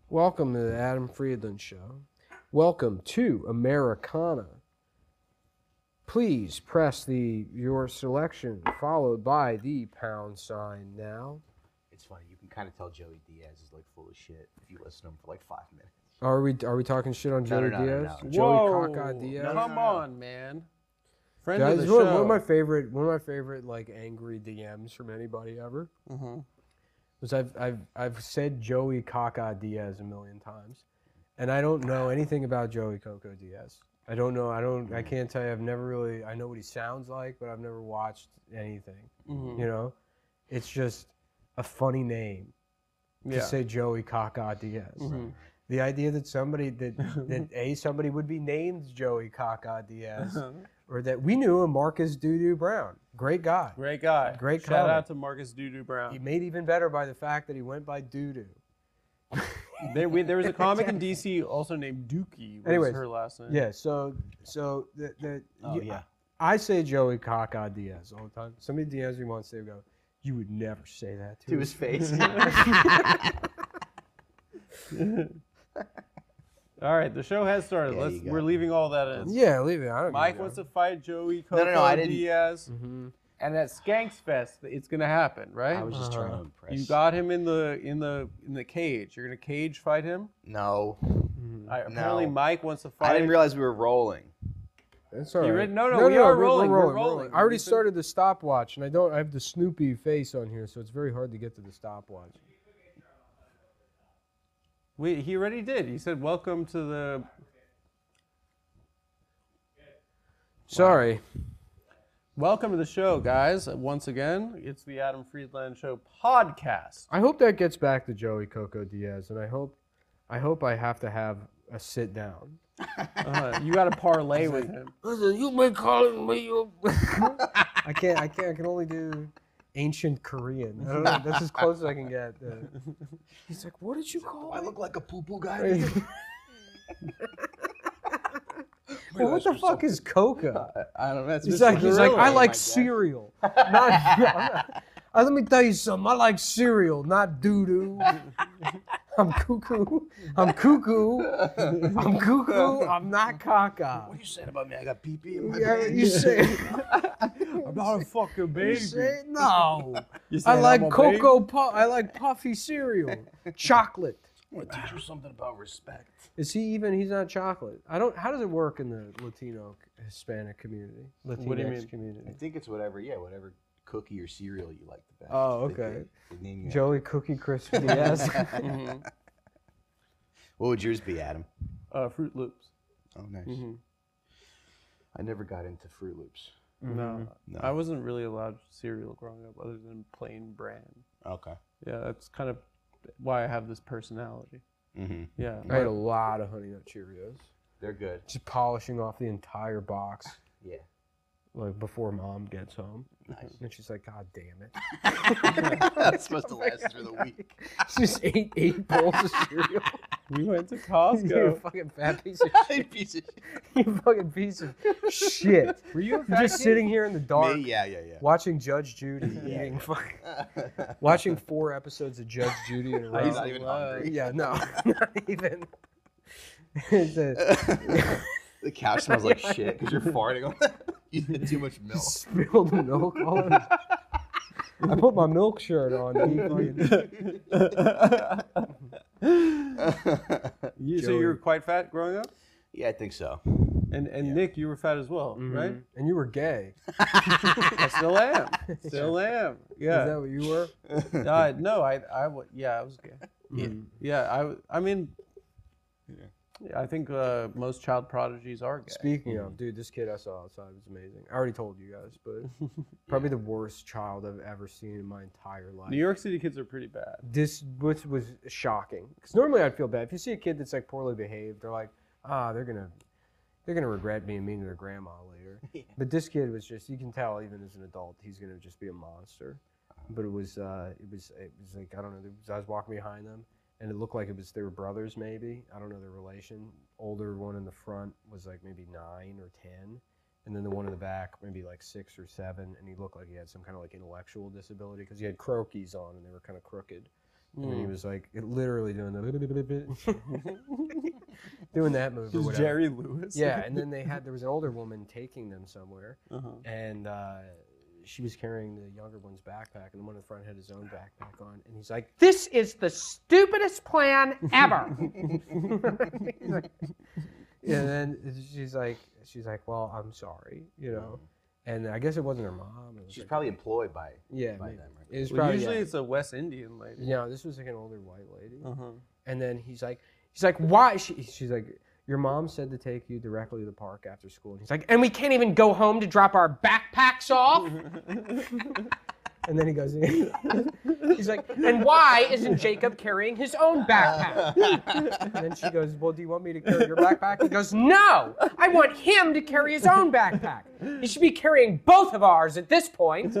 Welcome to the Adam Friedland Show. Welcome to Americana. Please press your selection followed by the pound sign now. It's funny. You can kind of tell Joey Diaz is like full of shit if you listen to him for like 5 minutes. Are we talking shit on Joey Diaz? No. Joey Caca Diaz. Come on, man. Friend Guys, of the one show. of my favorite like angry DMs from anybody ever was I've said Joey Caca Diaz a million times, and I don't know anything about Joey Coco Diaz. I don't know. I can't tell you. I've never really. I know what he sounds like, but I've never watched anything. You know, it's just a funny name to say Joey Caca Diaz. The idea that somebody somebody would be named Joey Caca Diaz, or that we knew him, Marcus Doo Brown, great guy. Great guy. Great Shout comic. out to Marcus Doo Brown. He made even better by the fact that he went by Doo Doo. There was a comic in DC also named Dookie. Was her last name. Yeah. So I say Joey Caca Diaz all the time. Somebody DMs me once, they go, "You would never say that To his face. All right, the show has started. Yeah, We're leaving all that in. Yeah, leave it. I don't Mike give a wants to fight Joey Coco No, I didn't. Diaz. And at Skanks Fest, it's gonna happen, right? I was just trying to impress. You got him in the cage. You're gonna cage fight him. No. Apparently, Mike wants to fight. I didn't realize we were rolling. That's all right. No, we are rolling. We're rolling. I already started the stopwatch, and I have the Snoopy face on here, so it's very hard to get to the stopwatch. He already did. He said, "Welcome to the." Sorry. Welcome to the show, guys. Once again, it's the Adam Friedland Show podcast. I hope that gets back to Joey Coco Diaz, and I hope I have to have a sit down. You got to parlay with him. Listen, you may call me. I can't. I can only do ancient Korean. I don't know. That's as close as I can get. He's like, "What did you call I me?" look like a poo-poo guy. Well, what the fuck is coca? I don't know. He's like, I like cereal. Let me tell you something. I like cereal, not doo-doo. I'm cuckoo. I'm cuckoo. I'm cuckoo. I'm not caca. What are you saying about me? I got pee-pee in my Yeah, pants. you say, I'm not a fucking you baby. say no. You I saying like I'm a cocoa. I like puffy cereal. Chocolate. I want to teach you something about respect. Is he even? He's not chocolate. I don't. How does it work in the Latino Hispanic community? Latinx What do you mean? community. I think it's whatever cookie or cereal you like the best. Oh, okay. They name you Joey Cookie Crisp Diaz. What would yours be, Adam? Fruit Loops. Oh, nice. I never got into Fruit Loops. No, No. I wasn't really allowed cereal growing up, other than plain bran. Okay. Yeah, that's kind of why I have this personality. Yeah. I had a lot of Honey Nut Cheerios. They're good. Just polishing off the entire box, Yeah. like before Mom gets home. Nice. And she's like, "God damn it!" That's supposed to last through the week. She just ate 8 bowls of cereal. We went to You Costco. fucking fat piece of shit. Piece of shit. You fucking piece of shit. Were you a You're fat just kid? sitting here in the dark, Me? Yeah. watching Judge Judy eating fucking, watching 4 episodes of Judge Judy in a row. He's not even hungry. Yeah, no, not even. It's a- The couch smells like shit because you're farting on it. You had too much milk. spilled milk all over. I put my milk shirt on. So you were quite fat growing up? Yeah, I think so. And Nick, you were fat as well, right? And you were gay. I still am. Still am. Yeah. Is that what you were? No, I was gay. Yeah, I mean, I think most child prodigies are gay. Speaking of, dude, this kid I saw outside was amazing. I already told you guys, but probably the worst child I've ever seen in my entire life. New York City kids are pretty bad. This was shocking. Because normally I'd feel bad. If you see a kid that's like poorly behaved, they're like, they're gonna regret being mean to their grandma later. But this kid was just, you can tell even as an adult, he's gonna just be a monster. But it was like, I don't know, I was walking behind them, and it looked like they were brothers maybe. I don't know their relation. Older one in the front was like maybe 9 or 10, and then the one in the back maybe like 6 or 7, and he looked like he had some kind of like intellectual disability because he had croquis on and they were kind of crooked. And he was like literally doing the doing that move. Or Is whatever. Jerry Lewis? Yeah, and then there was an older woman taking them somewhere, and she was carrying the younger one's backpack, and the one in the front had his own backpack on, and he's like, "This is the stupidest plan ever." He's like, and then she's like, "Well, I'm sorry, you know." And I guess it wasn't her mom. It was She's like, probably employed by yeah, by maybe. them. Right? It was Well, probably usually yeah. it's a West Indian lady. Yeah, this was like an older white lady. Uh-huh. And then he's like, why? She's like, your mom said to take you directly to the park after school. And he's like, and we can't even go home to drop our backpacks off? And then he goes, he's like, and why isn't Jacob carrying his own backpack? And then she goes, well, do you want me to carry your backpack? He goes, no, I want him to carry his own backpack. He should be carrying both of ours at this point.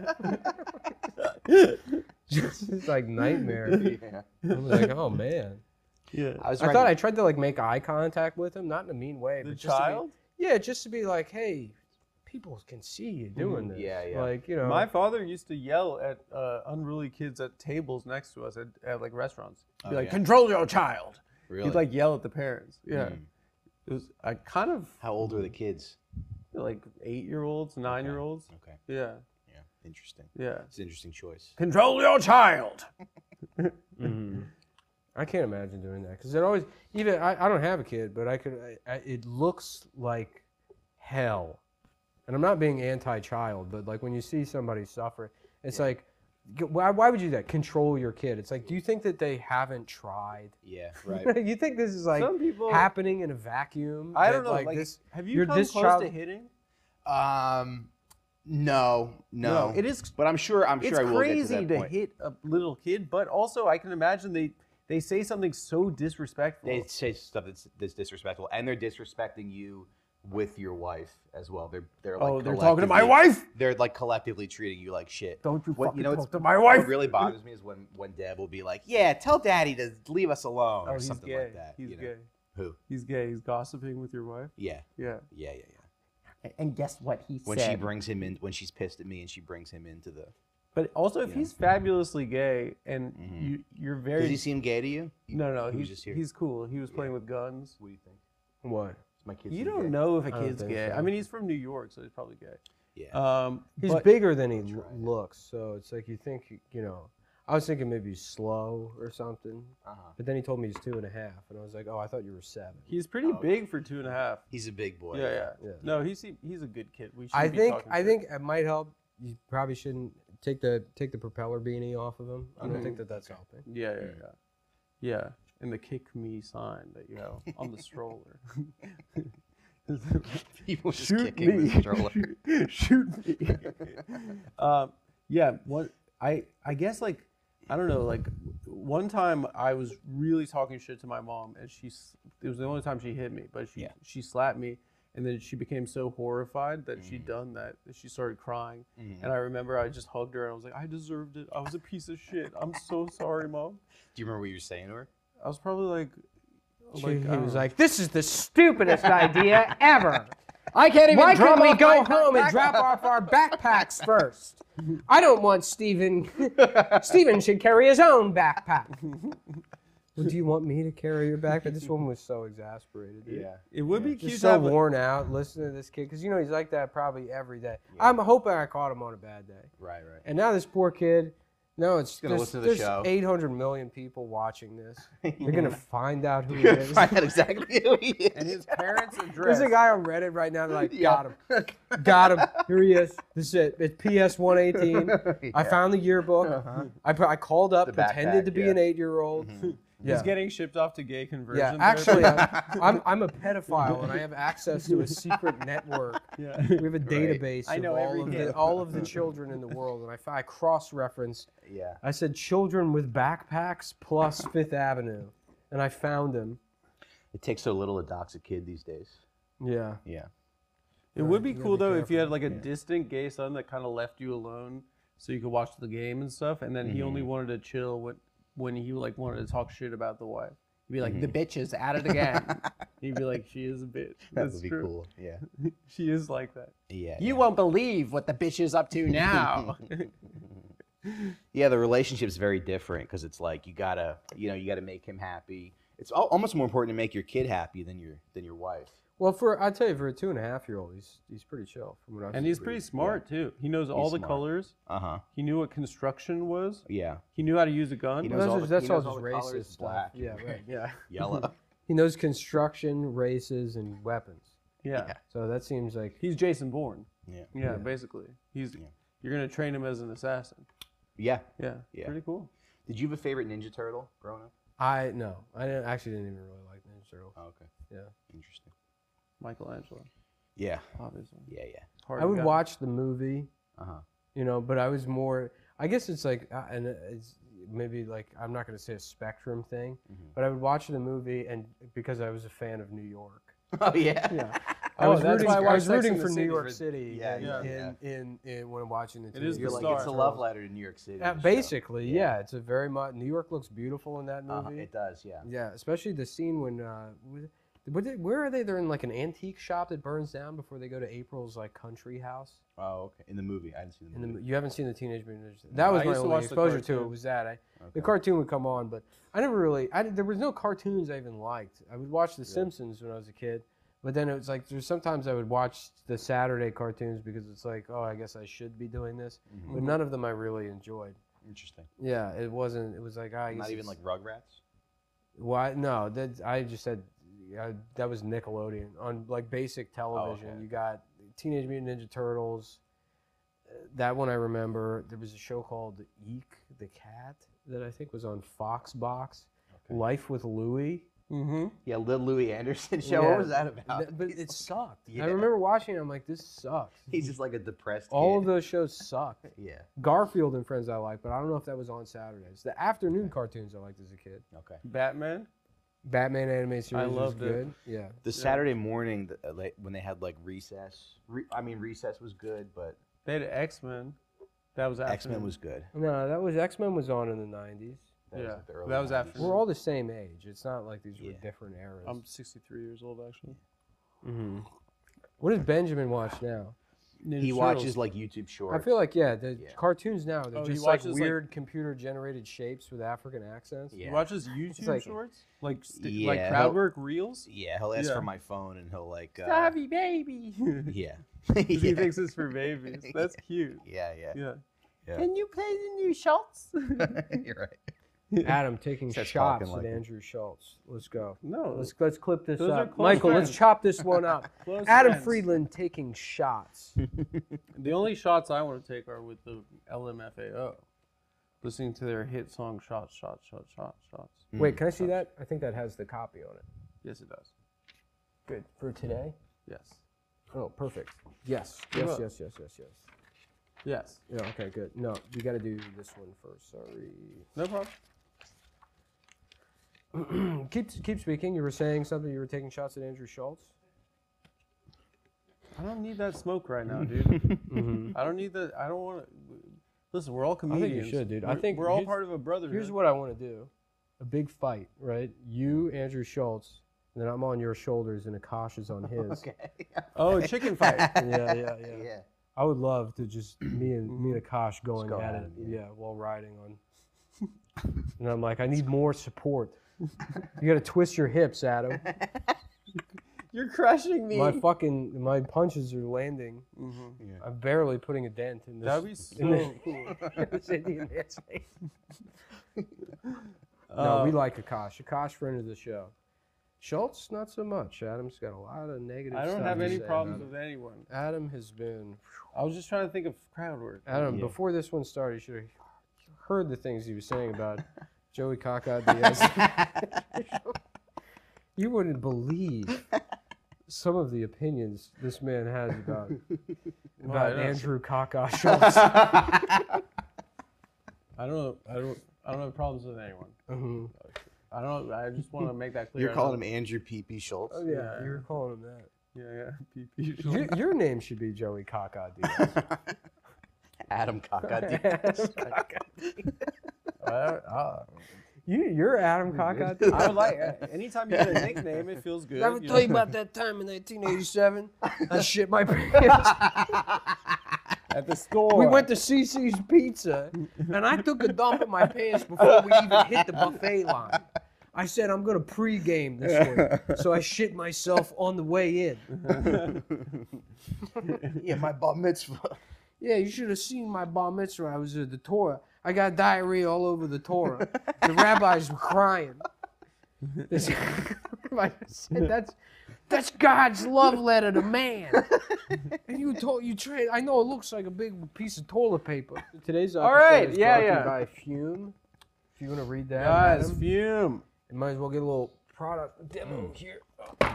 Just like nightmare. Yeah. I was like, oh man. Yeah. I was I writing- thought I tried to like make eye contact with him, not in a mean way, The but just to be- child? just to be like, hey, people can see you doing this. Yeah, yeah. Like, you know. My father used to yell at unruly kids at tables next to us at like restaurants. Be Oh, like, yeah. control your child. Really? He'd like yell at the parents. Yeah. Mm. It was I kind of How old were the kids? like 8-year-olds, 9-year-olds. Okay. Yeah. Yeah. Interesting. Yeah. It's an interesting choice. Control your child. I can't imagine doing that because it always, even I don't have a kid, but it looks like hell. And I'm not being anti-child, but like when you see somebody suffer, it's like, why would you do that? Control your kid. It's like, do you think that they haven't tried? Yeah. Right. You think this is like Some people- happening in a vacuum? I That, don't know. Like, this, have you you're come this close child- to hitting? No. No, it is. But I'm sure I will It's get to crazy that to point. hit a little kid, but also I can imagine they say something so disrespectful. They say stuff that's disrespectful, and they're disrespecting you with your wife as well. They're like they're talking to my collectively- wife? They're like collectively treating you like shit. Don't you What- fucking know, talk it's- to my wife? What really bothers me is when Deb will be like, "Yeah, tell Daddy to leave us alone," Oh, or he's something gay. like that. He's you know? gay. Who? He's gay. He's gossiping with your wife. Yeah. Yeah. Yeah. And guess what he When said? she brings him in, when she's pissed at me, and she brings him into the. But also, if he's fabulously gay and you're very Does he seem gay to you? no, He was just here. he's cool. He was playing with guns. What do you think? What? Is my kid You seem don't gay? know if a don't kid's think gay. so. I mean, he's from New York, so he's probably gay. Yeah. He's but- bigger than he looks, so it's like you think, you know. I was thinking maybe he's slow or something, but then he told me he's 2.5, and I was like, oh, I thought you were 7. He's pretty big for 2.5. He's a big boy. Yeah. Yeah. No, he's a good kid. We should I be think talking I to think it might help. You probably shouldn't take the propeller beanie off of him. I don't Mm-hmm. think that's helping. him. Yeah. And the kick me sign that you have on the stroller. People just Shoot kicking me. the stroller. Shoot me. Yeah. What I guess like I don't know. Like one time I was really talking shit to my mom, and it was the only time she hit me, but she slapped me, and then she became so horrified that she'd done that she started crying, and I remember I just hugged her and I was like, I deserved it. I was a piece of shit. I'm so sorry, Mom. Do you remember what you were saying to her? I was probably like He I don't was know. like, "This is the stupidest idea ever. I can't even Why drop can't we off go my home and backpack." drop off our backpacks first? I don't want Steven. Steven should carry his own backpack." Well, do you want me to carry your backpack? This woman was so exasperated. Dude. It would be cute Just to so have worn out listening to this kid, because you know he's like that probably every day. I'm hoping I caught him on a bad day. Right. And now this poor kid, no, it's gonna listen to the there's show. 800 million people watching this. They're gonna find out who he is. Find out exactly who he is. and his parents' There's address. a guy on Reddit right now. They're like, got him. Here he is. This is it. It's PS 118. I found the yearbook. I called up, The pretended to backpack, be yeah. an 8-year-old. He's getting shipped off to gay conversion. Yeah, actually, I'm a pedophile and I have access to a secret network. Yeah. We have a database I know of every kid. all of the children in the world, and I cross-referenced. Yeah. I said children with backpacks plus Fifth Avenue, and I found him. It takes so little to dox a kid these days. Yeah. Yeah. It would be You gotta cool be though if you careful. had like a distant gay son that kind of left you alone, so you could watch the game and stuff, and then he only wanted to chill when he like wanted to talk shit about the wife. He'd be like, "The bitch is at it again." He'd be like, "She is a bitch." That That's would be true. cool. Yeah. She is like that. Yeah. You won't believe what the bitch is up to now. Yeah, the relationship's very different because it's like you gotta make him happy. It's almost more important to make your kid happy than your wife. Well, I tell you, for a 2.5-year-old, he's pretty chill. From what I've And seen. he's pretty smart too. He knows all the smart. colors. Uh-huh. He knew what construction was. Yeah. He knew how to use a gun. He Well, knows all that's the- all he knows just all the colors, racist stuff. black. Yeah, right. Yeah. Yellow. He knows construction, races, and weapons. Yeah. So that seems like He's Jason Bourne. Yeah. Yeah, basically. You're gonna train him as an assassin. Yeah. Yeah. Yeah. Pretty cool. Did you have a favorite Ninja Turtle growing up? I actually didn't even really like Ninja Turtles. Oh, okay. Yeah. Interesting. Michelangelo, Yeah. obviously. Yeah. Yeah. Hard I would guy. watch the movie, Uh-huh. but I was more. I guess it's like, and it's maybe like I'm not going to say a spectrum thing, but I would watch the movie and because I was a fan of New York. Oh yeah. Yeah. Oh, that's why I I watched was Sex rooting and the for New City. York City. Yeah, in when I'm watching the. It is TV. You're the like star. it's a love letter to New York City. the show. Basically, yeah. It's a very much. New York looks beautiful in that movie. It does. Yeah. Yeah, especially the scene when where are they? They're in like an antique shop that burns down before they go to April's like country house. Oh, okay. In the movie, I didn't see the In movie. you haven't seen the Teenage Mutant Ninja Turtles. That was I my used to only watch the exposure to it. cartoon. Was that the cartoon would come on, but I never really. There was no cartoons I even liked. I would watch The Simpsons when I was a kid, but then it was like there's sometimes I would watch the Saturday cartoons because it's like, oh, I guess I should be doing this, but none of them I really enjoyed. Interesting. Yeah, it wasn't. It was like I guess Not even it's- like Rugrats. Why? No, I just said that was Nickelodeon on like basic television. okay. You got Teenage Mutant Ninja Turtles. That one I remember. There was a show called Eek the Cat that I think was on Fox Box. Okay. Life with Louie. Mm-hmm. Yeah, Little Louis Anderson show. Yeah. What was that about? But it sucked. Yeah. I remember watching it. I'm like, this sucks. He's just like a depressed All kid. of those shows sucked. Yeah. Garfield and Friends I like, but I don't know if that was on Saturdays. The afternoon cartoons I liked as a kid. Okay. Batman. Batman animated series was loved it. good. Yeah. The Saturday morning when they had like recess. Recess was good, but They had X-Men. That was after. X-Men was good. No, that was X-Men was on in the 90s. That was Yeah, like the early that was 90s. after. We're all the same age. It's not like these were Yeah. different eras. I'm 63 years old actually. hmm What does Benjamin watch now? Ninja He Turtles. watches like YouTube I shorts. feel like the Yeah. cartoons now they're Oh, he just like watches, like- weird computer generated shapes with African accents. Yeah. He watches YouTube like- shorts, like Yeah, like he'll- crowd work reels. Yeah, he'll ask Yeah. for my phone and he'll like. Savvy baby. Yeah. He yeah. thinks it's for babies. That's cute. Yeah, yeah. Yeah. Yeah. Can you play the new Schultz? You're right. Adam taking Starts shots talking at like it. Andrew Schultz. Let's go. No. Let's clip this Those are up. close Michael, friends. let's chop this one up. Close Adam friends. Friedland taking shots. The only shots I want to take are with the LMFAO. Listening to their hit song Shots, Shots, Shots, Shots, Shots. Wait, can I see that? I think that has the copy on it. Yes, it does. Good. For today? Yes. Oh, perfect. Yes. Give Yes, up. yes, yes, yes, yes. Yes. Yeah, okay, good. No, we got to do this one first. Sorry. No problem. Keep speaking. You were saying something. You were taking shots at Andrew Schultz. I don't need that smoke right now, dude. I don't need that. I don't want to. Listen, we're all think comedians. you should, dude. I We're- think we're all here's- part of a brotherhood. Here's what I want to do: a big fight, right? You, Andrew Schultz, and then I'm on your shoulders, and Akash is on his. Okay. Oh, a chicken fight. Yeah. Yeah. I would love to just me and Akash going go at at it. him, yeah. Yeah, while riding on. And I'm like, I need more support. You got to twist your hips, Adam. You're crushing me. My punches are landing. I'm barely putting a dent in this. That'd be so in this- cool. this Indian man's face. No, we like Akash. Akash, friend of the show. Schultz, not so much. Adam's got a lot of negative I don't stuff have to any say problems about with anyone. it. Adam has been. I was just trying to think of crowd work. Adam, Yeah. before this one started, you should have heard the things he was saying about Joey Caca Diaz. You wouldn't believe some of the opinions this man has about I know. Andrew Caca Schultz. I don't have problems with anyone. Mhm. I don't. I just want to make that clear. You're calling him Andrew P.P. Schultz? Oh, yeah, you were calling him that. Yeah. PP. Your name should be Joey Caca Diaz. Adam Caca. You're Adam Caca Diaz. I would like anytime you get a nickname, it feels good. Did I ever you tell know? you about that time in 1987? I shit my pants. at the store. We went to CC's Pizza, and I took a dump in my pants before we even hit the buffet line. I said, I'm going to pregame this one. So I shit myself on the way in. Yeah, my bar mitzvah. Yeah, you should have seen my bar mitzvah. I was at the Torah. I got diarrhea all over the Torah. The rabbis were crying. This rabbi said, that's God's love letter to man. And you trade. I know it looks like a big piece of toilet paper. Today's episode right, is yeah, brought to you yeah. by Fume. If you want to read that, Guys, Adam, Fume. you might as well get a little product demo here. Oh, okay.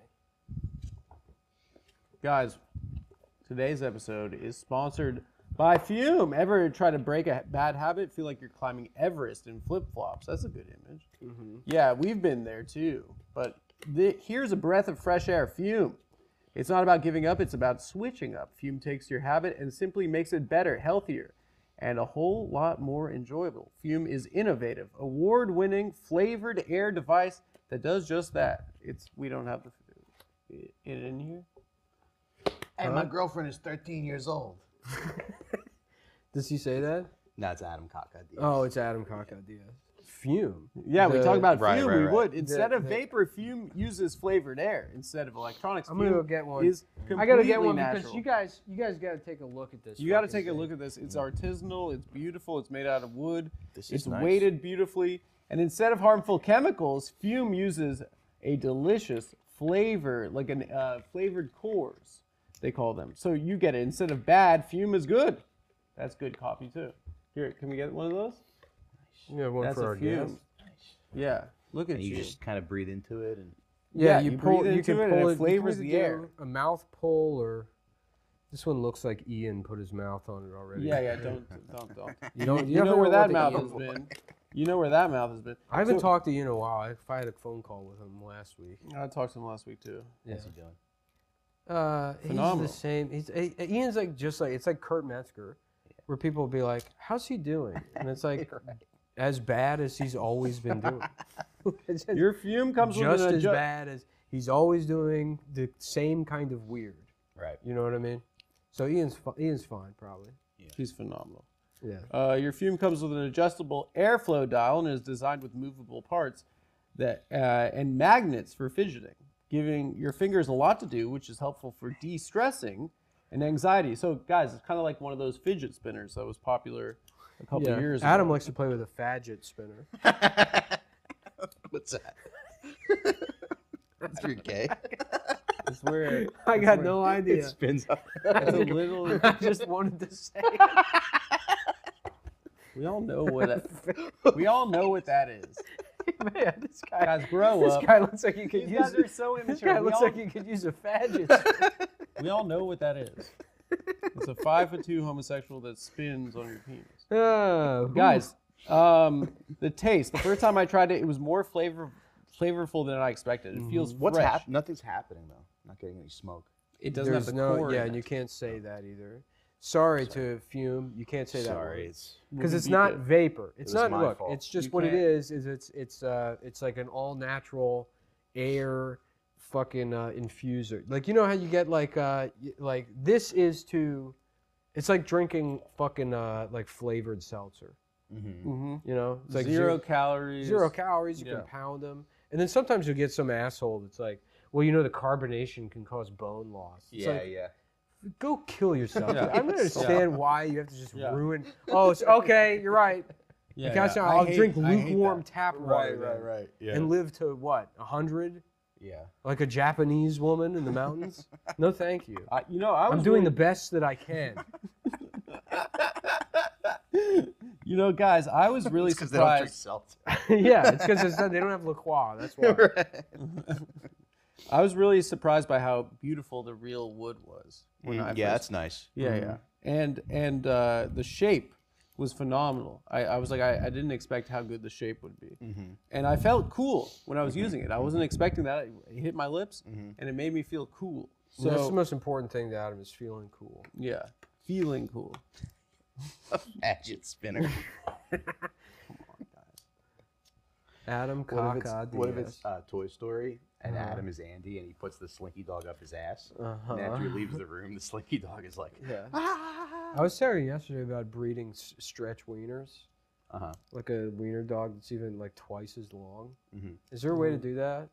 Guys, today's episode is sponsored by Fume. Ever try to break a bad habit? Feel like you're climbing Everest in flip-flops? That's a good image. Yeah, we've been there too. But here's a breath of fresh air. Fume. It's not about giving up, it's about switching up. Fume takes your habit and simply makes it better, healthier, and a whole lot more enjoyable. Fume is innovative, award-winning, flavored air device that does just that. We don't have it in here. Hey, my girlfriend is 13 years old. Does he say that? No, it's Adam Kaka. Oh, it's Adam Kakadias. Fume. Yeah, we talk about Right, Fume. right, We right. would instead of vapor, Fume uses flavored air instead of electronics. I'm Fume gonna go get one. Is I gotta get completely one natural. because you guys got to take a look at this. You got to fucking take a thing. look at this. It's artisanal. It's beautiful. It's made out of wood. This is It's nice. weighted beautifully. And instead of harmful chemicals, Fume uses a delicious flavor, like an flavored cores, they call them. So you get it. Instead of bad, Fume is good. That's good coffee too. Here, can we get one of those? Yeah, one That's for a our Fume. guest. Yeah. Look at And you you. just kind of breathe into it, and Yeah, you you pull. breathe You can into it and pull it it. flavors you can the either air. do a mouth pull or. This one looks like Ian put his mouth on it already. Yeah, don't. You don't. You know where what that the mouth Ian- has been. You know where that mouth has been. I haven't So- talked to Ian in a while. I had a phone call with him last week. I talked to him last week too. Yeah. what's he doing? He's Phenomenal. the same. Ian's like it's like Kurt Metzger, where people will be like, "How's he doing?" And it's like as bad as he's always been doing. It's just Your Fume comes with just an as bad as he's always doing the same kind of weird. Right. You know what I mean? So Ian's fine probably. He's phenomenal. Yeah. Your Fume comes with an adjustable airflow dial and is designed with movable parts that and magnets for fidgeting, giving your fingers a lot to do, which is helpful for de-stressing and anxiety. So, guys, it's kind of like one of those fidget spinners that was popular a couple Yeah. years Adam ago. likes to play with a fadget spinner. What's that? That's your gay. It's where I got no It idea. spins up. it's a little. I just wanted to say. We all know what that. We all know what that is. Man, this guy. Guys, grow This up. guy looks like he could These use. guys are so This immature. guy We looks all- like he could use a fadget. We all know what that is. It's a 5'2" homosexual that spins on your penis. Guys, the taste. The first time I tried it, it was more flavorful than I expected. It feels What's fresh. happening? Nothing's happening though. Not getting any smoke. It doesn't there's have the no, core. yeah, in and it. you can't say that either. Sorry to Fume, you can't say that. Sorry, it's because it's beat not it. vapor. It's was not. my Look, fault. it's just You what it can't- is. It's like an all natural air fucking infuser. Like you know how you get like this is to. It's like drinking fucking like flavored seltzer. Mhm. You know, it's like zero calories. Zero calories. You Yeah. can pound them, and then sometimes you'll get some asshole that's like, well, you know, the carbonation can cause bone loss. It's like, yeah. go kill yourself. Yeah. I don't understand why you have to just Yeah. ruin. Oh, it's okay. You're right. Yeah, Gosh, yeah. I'll I hate- drink I hate lukewarm that. tap water then Yeah. and live to what 100, yeah. like a Japanese woman in the mountains. No, thank you. I was I'm doing really- the best that I can. You know, guys, I was really Because they don't drink surprised. seltzer. Yeah, it's because they don't have La Croix. That's why. I was really surprised by how beautiful the real wood was. When I Yeah, first- that's nice. Yeah, yeah. And the shape was phenomenal. I was like, I didn't expect how good the shape would be. And I felt cool when I was using it. I wasn't expecting that. It hit my lips, and it made me feel cool. So that's the So, most important thing to Adam is feeling cool. yeah, feeling cool. Fidget spinner. Adam What if Caca what if Diaz. it's Toy Story and Adam is Andy and he puts the Slinky Dog up his ass? And after he leaves the room, the Slinky Dog is like, Yeah. ah. I was telling you yesterday about breeding stretch wieners, Uh-huh. like a wiener dog that's even like twice as long. Mhm. Is there a way to do that?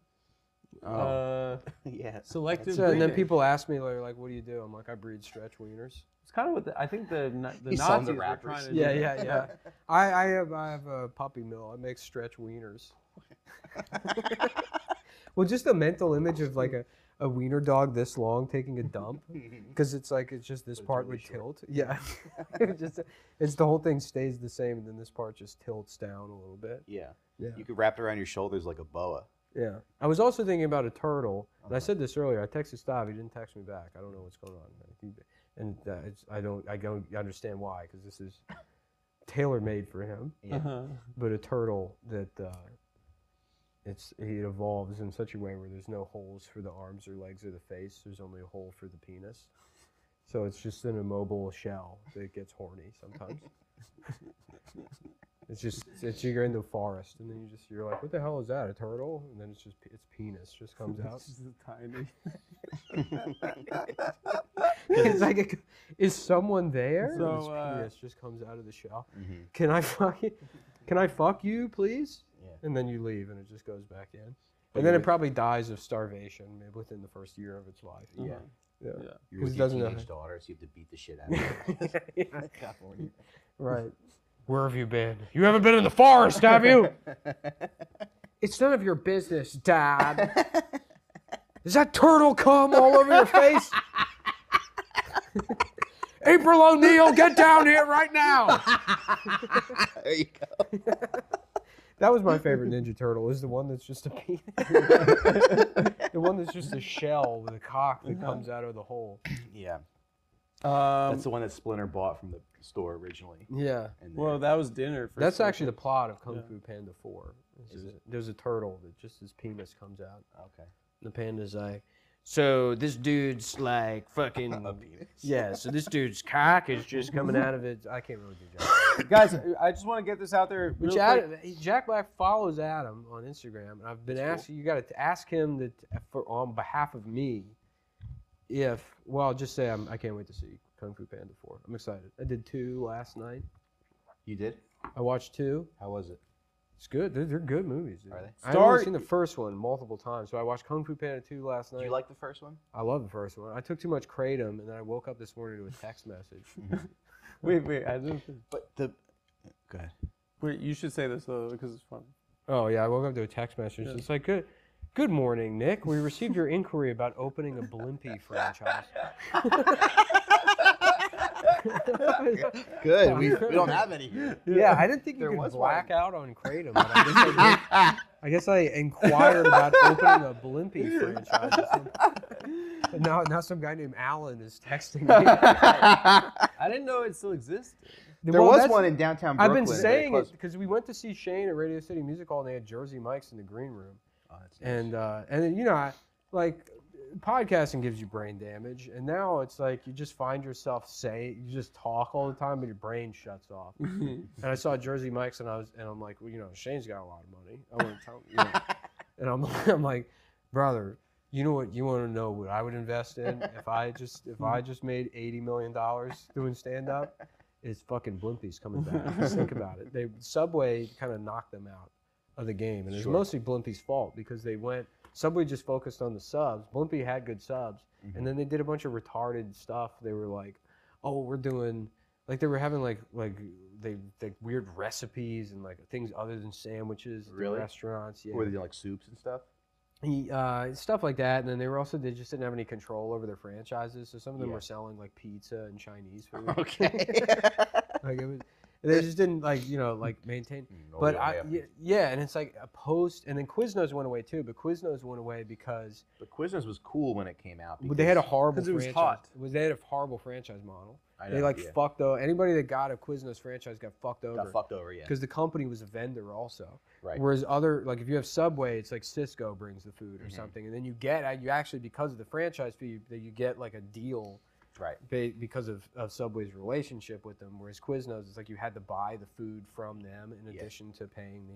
Yeah. Selective So, and then breeding. people ask me like, "What do you do?" I'm like, "I breed stretch wieners." It's kind of what I think the You sell them Nazis to were rappers. trying to Yeah, do. yeah. I have a puppy mill. I make stretch wieners. Well, just a mental image of like a wiener dog this long taking a dump, because it's just this But it's part really would short. tilt. Yeah, it's the whole thing stays the same, and then this part just tilts down a little bit. Yeah. Yeah. You could wrap it around your shoulders like a boa. Yeah. I was also thinking about a turtle, and I said this earlier. I texted Stav. He didn't text me back. I don't know what's going on. And I don't understand why, because this is tailor made for him. Yeah. Uh-huh. But a turtle that it evolves in such a way where there's no holes for the arms or legs or the face. There's only a hole for the penis. So it's just an immobile shell that gets horny sometimes. You're in the forest, and then you're like, what the hell is that? A turtle? And then its penis just comes out. It's just tiny. It's like, is someone there? So, And its penis just comes out of the shell. Mhm. Can I fuck you, please? Yeah. And then you leave, and it just goes back in. But And then you're it probably dies of starvation maybe within the first year of its life. Yeah. Yeah. Yeah. You're 'Cause with it your doesn't know teenage how- daughter, so you have to beat the shit out of her. Yeah. Right. Where have you been? You haven't been in the forest, have you? It's none of your business, Dad. Does that turtle cum all over your face? April O'Neil, get down here right now. There you go. That was my favorite Ninja Turtle, is the one that's just a penis. The one that's just a shell with a cock that comes out of the hole. Yeah. Um, That's the one that Splinter bought from the store originally. Yeah. And well, that was dinner. For That's Splinter. actually the plot of Kung Yeah. Fu Panda 4. Is it? There's a turtle that just his penis comes out. Okay. The panda's like, so this dude's like fucking. A penis. Yeah, so this dude's cock is just coming out of it. I can't really do Jack. Guys, I just want to get this out there. Which real quick. Jack Black follows Adam on Instagram, and I've been That's asking. You got to ask him that on behalf of me. I'll just say I can't wait to see Kung Fu Panda 4. I'm excited. I did 2 last night. You did? I watched 2. How was it? It's good. They're good movies. Dude. Are they? I've only seen the first one multiple times. So I watched Kung Fu Panda 2 last night. Did you like the first one? I love the first one. I took too much kratom, and then I woke up this morning to a text message. Wait. I didn't. But the. Go ahead. Wait, you should say this though because it's fun. Oh yeah, I woke up to a text message. Yeah. It's like, good morning, Nick. We received your inquiry about opening a Blimpie franchise. Good. We don't have any here. Yeah, I didn't think you There could was black one. out on kratom. But I guess I inquired about opening a Blimpie franchise. And now some guy named Alan is texting me. I didn't know it still existed. There Well, was that's- one in downtown I've Brooklyn. been very saying close. it because we went to see Shane at Radio City Music Hall, and they had Jersey Mike's in the green room. Oh, that's nice. And then, podcasting gives you brain damage, and now it's like you just find yourself you just talk all the time, but your brain shuts off. And I saw Jersey Mike's, and I'm like, well, Shane's got a lot of money. I want to tell him, and I'm like, brother, you know what? You want to know what I would invest in if I just made $80 million doing stand up? Is fucking Blimpies coming back. Just think about it. Subway kind of knocked them out of the game, and it's Sure. mostly Blimpies' fault because Subway just focused on the subs. Blimpie had good subs, and then they did a bunch of retarded stuff. They were like, "Oh, we're doing," like they were having like weird recipes and like things other than sandwiches at the Really? restaurants. Yeah, Were they doing like soups and stuff? stuff like that. And then they just didn't have any control over their franchises. So some of them Yeah. were selling like pizza and Chinese food. Okay. Like they just didn't maintain. But and it's like a post, and then Quiznos went away too. But Quiznos went away because But Quiznos was cool when it came out. they had a because- horrible 'Cause it was franchise. hot. They had a horrible franchise model. I They know, like yeah. fucked over anybody that got a Quiznos franchise got fucked over. Got fucked over, yeah. Because the company was a vendor also. Right. Whereas if you have Subway, it's like Cisco brings the food or Mm-hmm. something, and then you actually, because of the franchise fee, you get like a deal Right. because of Subway's relationship with them. Whereas Quiznos, it's like you had to buy the food from them in Yeah. addition to paying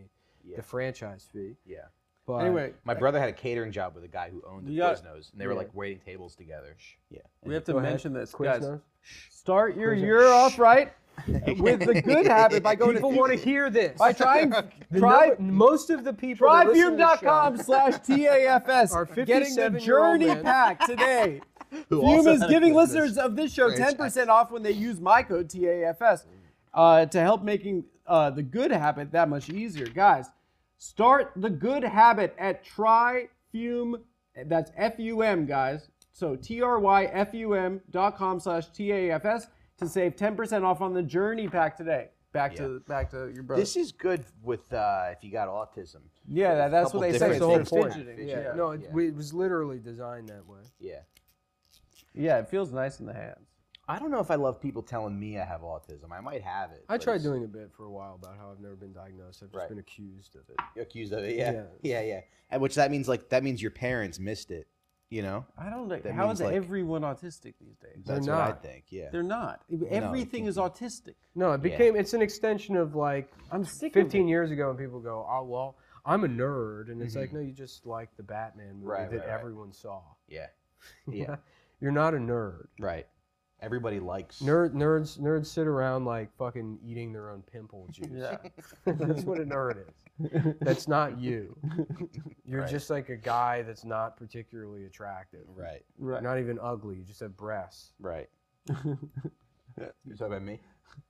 Yeah. the franchise fee. Yeah. But Anyway, My brother had a catering job with a guy who owned the You got- Quiznos, and they were yeah. like waiting tables together. Yeah. we have to Go ahead. mention this, Quiz guys. knows? Start your Quiz- year off right with the good habit by going People to want to hear this. by trying Most of the people that listen to the show tryfume.com/TAFS are getting the 57-year-old Journey men. pack today. Who Fume also is had a giving Quiznos listeners of this show 10% off when they use my code TAFS to help making the good habit that much easier. Guys, start the good habit at tryfume. That's FUM, guys. So tryfum.com/TAFS to save 10% off on the Journey pack today. Back to your brother. This is good with if you got autism. Yeah, that's what they say. Couple It's different for things. fidgeting. Yeah, Yeah. no, it was literally designed that way. Yeah. Yeah, it feels nice in the hands. I don't know if I love people telling me I have autism. I might have it. I but tried it's- doing a bit for a while about how I've never been diagnosed. I've just Right. been accused of it. You're accused of it. Yeah. And which that means your parents missed it. You know. I don't know. That How means, is like- everyone autistic these days? They're That's what I not. think. Yeah. They're not. Everything is autistic. No, it became. It's an extension of like I'm sick 15 of it. years ago, and people go, "Oh well, I'm a nerd," and it's like, no, you just like the Batman movie Right, that right, right. everyone saw. Yeah. Yeah. You're not a nerd. Right. Everybody likes. Nerds sit around like fucking eating their own pimple juice. Yeah. That's what a nerd is. That's not you. You're Right. just like a guy that's not particularly attractive. Right. You're Right. not even ugly. You just have breasts. Right. You talking about me?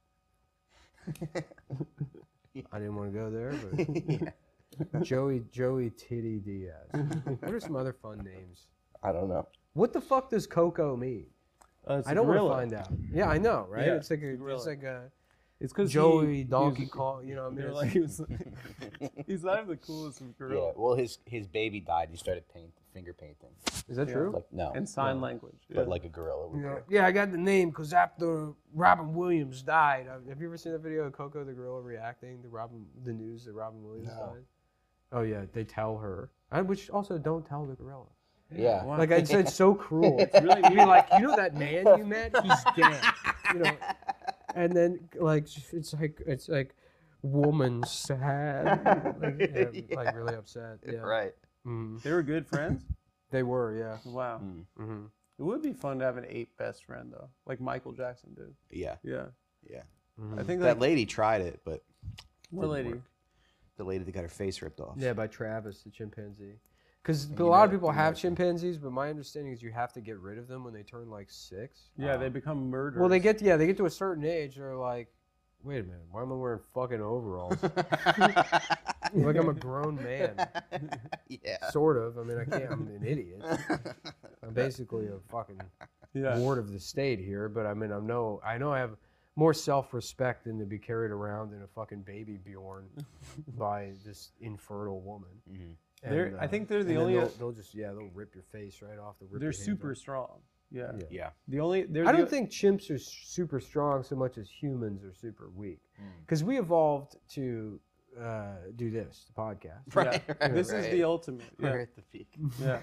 I didn't want to go there, but Joey Titty Diaz. What are some other fun names? I don't know. What the fuck does Coco mean? It's I a don't want to gorilla. find out. Yeah, I know, right? Yeah, it's like gorilla. it's like a It's because Joey Donkey Kong. You know, I mean, They're it's- like, he's not even the coolest of Yeah. gorillas. Well, his baby died. He started finger painting. is that Yeah. true? Like no. And sign language. But like a gorilla. Would You know, do. yeah, I got the name because after Robin Williams died. Have you ever seen that video of Coco the gorilla reacting to the news that Robin Williams died? Oh yeah, they tell her. Which also don't tell the gorilla. Yeah. Wow. Like it's so cruel. It's really You'd be like, you know that man you met? He's dead. You know, and then like it's like woman sad, like really upset. Yeah. Right. Mhm. They were good friends? They were, yeah. Wow. hmm It would be fun to have an ape best friend, though, like Michael Jackson did. Yeah. Yeah. Yeah. I think That lady tried it, but what didn't lady? work. The lady that got her face ripped off. Yeah, by Travis the chimpanzee. Because a you lot of know- people you know have it's- chimpanzees, but my understanding is you have to get rid of them when they turn like 6. Yeah, they become murderers. Well, they get to a certain age. They're like, wait a minute, why am I wearing fucking overalls? Like I'm a grown man, Yeah. sort of. I mean, I can't. I'm an idiot. I'm basically a fucking Yeah. ward of the state here. But I mean, I know I have more self-respect than to be carried around in a fucking baby Bjorn by this infertile woman. Mhm. They're- I think they're the and then only- They'll just they'll rip your face right off. They'll rip They're your hands super off. strong. Yeah. Yeah. Yeah. The only they're I the- don't think chimps are super strong so much as humans are super weak. Mm. Because we evolved to do this, the podcast. Yeah. Right, This is right. the ultimate. We're Yeah. at the peak. Yeah.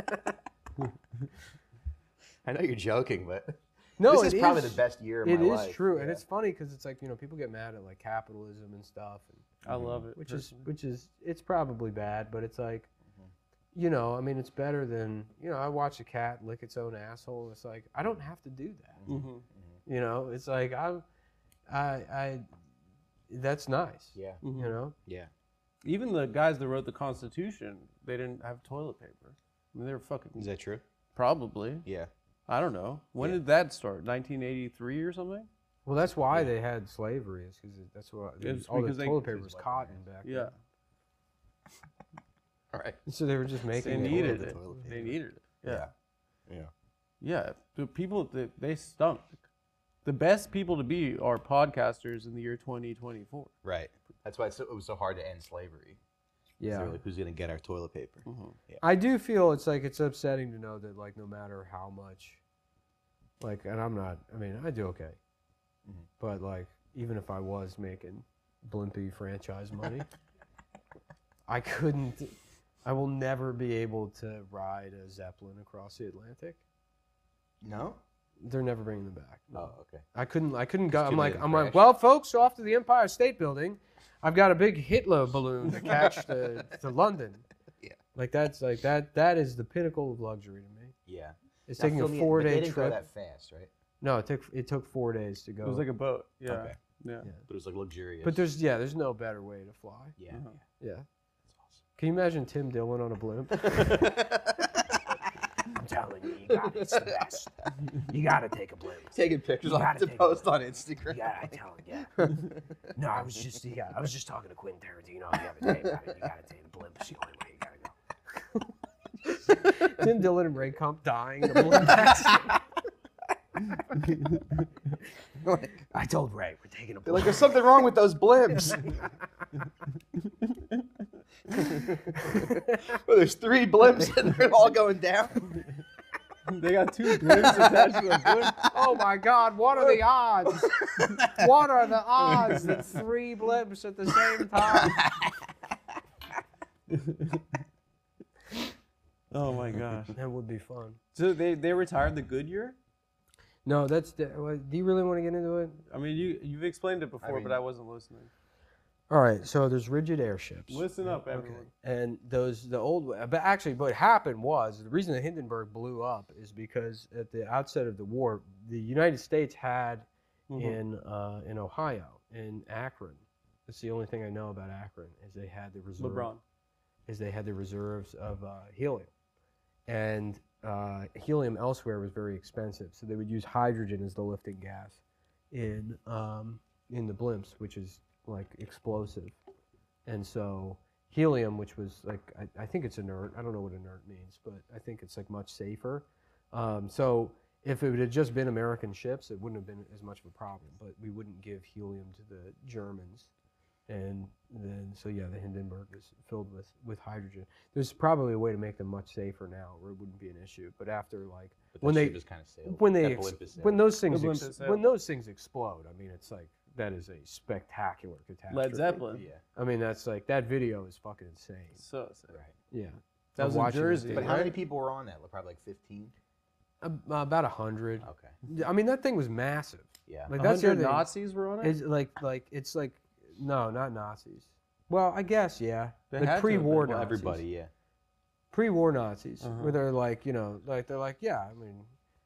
I know you're joking, but No, this is it probably the best year of It my is life. true, and Yeah. it's funny because it's like people get mad at like capitalism and stuff, I love it. which personally. is it's probably bad, but it's like, Mm-hmm. I mean, it's better than I watch a cat lick its own asshole. It's like I don't have to do that. Mhm. It's like I that's nice. Yeah. Mhm. Yeah. Even the guys that wrote the Constitution, they didn't have toilet paper. I mean, they were fucking Is that true? probably. Yeah. I don't know. When Yeah. did that start? 1983 or something? Well, that's why they had slavery. Is because that's what It's all the because they- toilet paper was cotton back Yeah. All right. then. So they were just They making needed the it. toilet They paper. needed it. Yeah. Yeah. Yeah. The people they stunk. The best people to be are podcasters in the year 2024. Right. That's why it was so hard to end slavery. Yeah. They're like, who's gonna get our toilet paper? I do feel it's upsetting to know that like no matter how much, like, and I'm not. I mean, I do okay, but like even if I was making Blimpie franchise money, I couldn't. I will never be able to ride a Zeppelin across the Atlantic. No. They're never bringing them back. Oh, okay. I couldn't go. Just I'm like, couldn't crash? well, folks, off to the Empire State Building. I've got a big Hitler balloon to catch to London. Yeah. Like that's like that is the pinnacle of luxury to me. Yeah. It's Now, taking a fill me in, 4 but they day didn't go trip. that fast, right? No, it took 4 days to go. It was like a boat. Yeah. Okay. Yeah. Yeah. But it was like luxurious. But there's no better way to fly. yeah. Yeah. Can you imagine Tim Dillon on a blimp? I'm telling you, it's the best. You gotta take a blimp. Taking pictures You on gotta to take a post on Instagram. Yeah, I tell you. No, I was just talking to Quentin Tarantino the other day about it. You gotta take the blimp. It's the only way you gotta go. Tim Dillon and Ray Kump dying in a blimp accident. I told Ray we're taking a They're blimp. like, there's something wrong with those blimps. Well, there's 3 blimps and they're all going down. They got 2 blimps attached to a blimp. Oh my God! What are the odds? What are the odds that 3 blimps at the same time? Oh my gosh. That would be fun. So they retired the Goodyear? No, do you really want to get into it? I mean, you've explained it before, but I wasn't listening. All right, so there's rigid airships. Listen up, everyone. And but actually what happened was, the reason the Hindenburg blew up is because at the outset of the war, the United States had in Ohio, in Akron, that's the only thing I know about Akron, is they had the reserves of helium. And helium elsewhere was very expensive, so they would use hydrogen as the lifting gas in the blimps, which is like explosive. And so helium, which was like, I think it's inert. I don't know what inert means, but I think it's like much safer. So if it had just been American ships, it wouldn't have been as much of a problem, but we wouldn't give helium to the Germans. And then, so yeah, the Hindenburg is filled with hydrogen. There's probably a way to make them much safer now where it wouldn't be an issue. But after like, when they just kind of sailed. when That blimp is when sailed. those things The blimp is sailed. when those things explode, I mean, it's like, that is a spectacular catastrophe. Led Zeppelin. Yeah. I mean, that's like, that video is fucking insane. So sick. Right. Yeah. That I'm was in watching Jersey. this But thing. how Right? many people were on that? Probably like 15? About 100. Okay. I mean, that thing was massive. Yeah. Like, that's the 100 other thing. Nazis were on it? It's like no, not Nazis. Well, I guess, yeah. They Like had to have pre-war been. Nazis. Everybody, yeah. Pre-war Nazis, where they're like, they're like, yeah, I mean,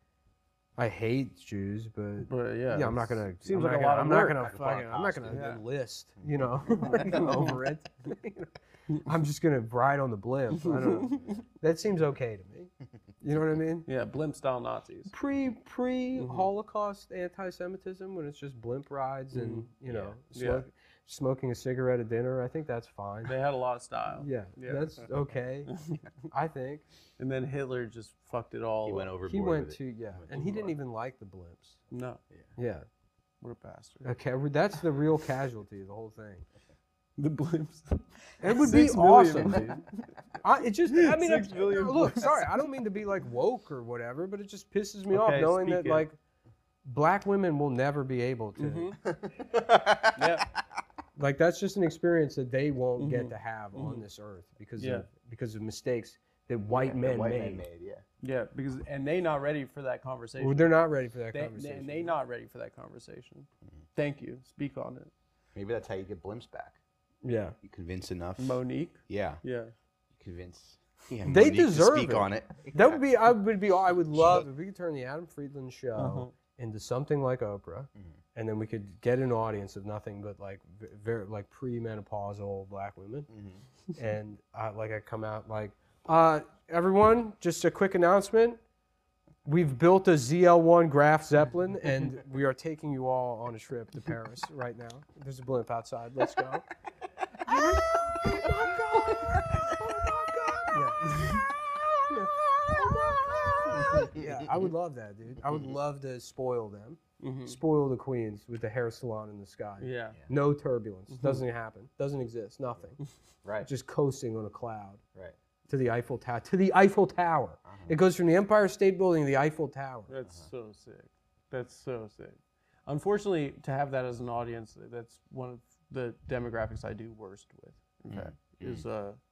I hate Jews, but But yeah, I'm not gonna. Seems I'm like not a lot gonna, of I'm not work. gonna I could put on a fucking. I'm not gonna costume. enlist. Over it. I'm just gonna ride on the blimp. I don't know. That seems okay to me. You know what I mean? Yeah, blimp style Nazis. Pre Holocaust anti-Semitism, when it's just blimp rides and smoking a cigarette at dinner, I think that's fine. They had a lot of style. Yeah, Yeah. that's okay. I think And then Hitler just fucked it all. He went up. overboard. he went with to it. and he didn't even like the blimps. No, Yeah. what a bastard. Okay, that's the real casualty of the whole thing. The blimps. It would be 6 million, awesome. dude. It just, I mean, 6 million look, blimps. sorry, I don't mean to be like woke or whatever, but it just pisses me off Okay, knowing speak that it. like black women will never be able to. Mm-hmm. Yeah. Like that's just an experience that they won't get to have on this earth because Yeah. of mistakes that white men White made. men made, yeah. Yeah, because they not ready for that conversation. Well, they're not ready for that They conversation. and they not ready for that conversation. Thank you. Speak on it, Maybe that's how you get blimps back. Yeah. You convince enough. Monique. Yeah. Yeah. You convince. Yeah, They Monique to deserve speak it. on it. That would be. I would love if we could turn the Adam Friedland show into something like Oprah, and then we could get an audience of nothing but like very like premenopausal black women, and like I come out like, everyone, just a quick announcement. We've built a ZL-1 Graf Zeppelin, and we are taking you all on a trip to Paris right now. There's a blimp outside. Let's go. Yeah, I would love that, dude. I would love to spoil them. Spoil the queens with the hair salon in the sky. Yeah. No turbulence. Doesn't happen. Doesn't exist. Nothing. Right. Just coasting on a cloud Right. to the Eiffel Tower. To the Eiffel Tower. It goes from the Empire State Building to the Eiffel Tower. That's so sick. That's so sick. Unfortunately, to have that as an audience, that's one of the demographics I do worst with. In fact, is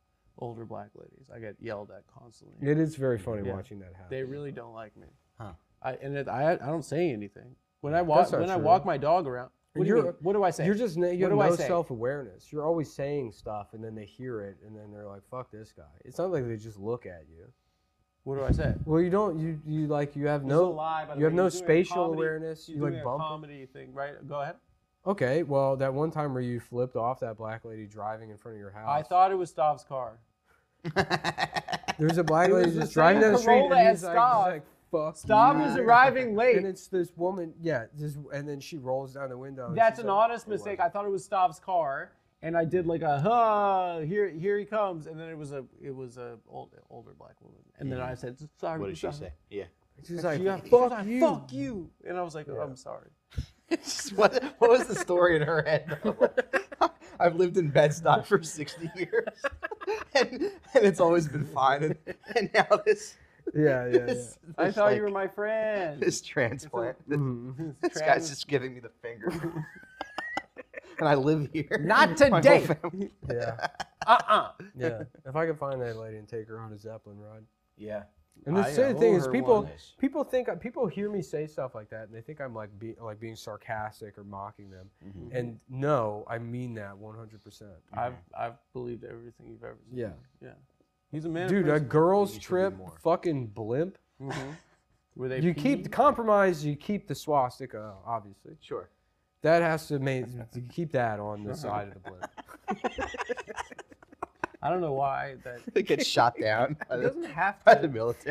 older black ladies. I get yelled at constantly. It is very funny Yeah. watching that happen. They really don't like me. Huh. I don't say anything when I That's not walk true. my dog around. What do you mean? What do I say? You're just you have do I no say? self-awareness. You're always saying stuff, and then they hear it, and then they're like, "Fuck this guy." It's not like they just look at you. What do I say? Well, you don't. You like you have This is a no. lie, by the You have way. no He's doing a spatial comedy- awareness. He's You doing like a bump. comedy thing, right? Go ahead. Okay, well, that one time where you flipped off that black lady driving in front of your house. I thought it was Stav's car. There's a black It lady was the just driving same down the street, Corolla and as he's like, Stav. "Fuck Stav you." is arriving late. And it's this woman, and then she rolls down the window. and That's she's an like, honest mistake. I thought it was Stav's car, and I did like a here he comes, and then it was a older black woman, and then I said sorry. What did she Stav." say? Yeah. She's like, Yeah, "Fuck you." fuck you, and I was like, I'm sorry. what was the story in her head? Though? I've lived in Bed-Stuy for 60 years, and it's always been fine. And now this, Yeah. I this, thought like, you were my friend. this transplant. Mhm. This guy's just giving me the finger, and I live here. Not My whole today. family- Yeah. Yeah. If I could find that lady and take her on a Zeppelin ride. Yeah. And the I silly thing owe is, her people one. people hear me say stuff like that, and they think I'm like being sarcastic or mocking them. Mm-hmm. And no, I mean that 100%. I've believed everything you've ever said. Yeah. Yeah. He's a man. Dude, of a girls You should do trip more. fucking blimp. Were they You keep the compromise. You keep the swastika, obviously. Sure. That has to keep that on the side of the blimp. I don't know why that. It gets shot down by It the, doesn't have by to. the military.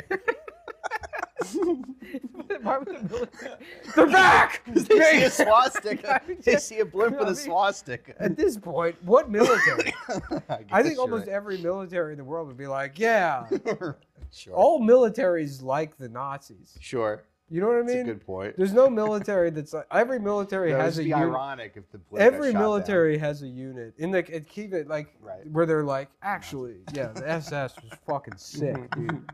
Why would the military? They're back. They see a swastika. They see a blimp with I a mean- swastika. At this point, what military? I guess think you're almost right. every military in the world would be like, yeah, Sure. all militaries like the Nazis. Sure. You know what I That's a mean? good point. There's no military that's like every military That has would a be unit. ironic if the blimp got Every shot military has a unit in the keep it like Right. where they're like, actually, yeah, the SS was fucking sick, dude. down.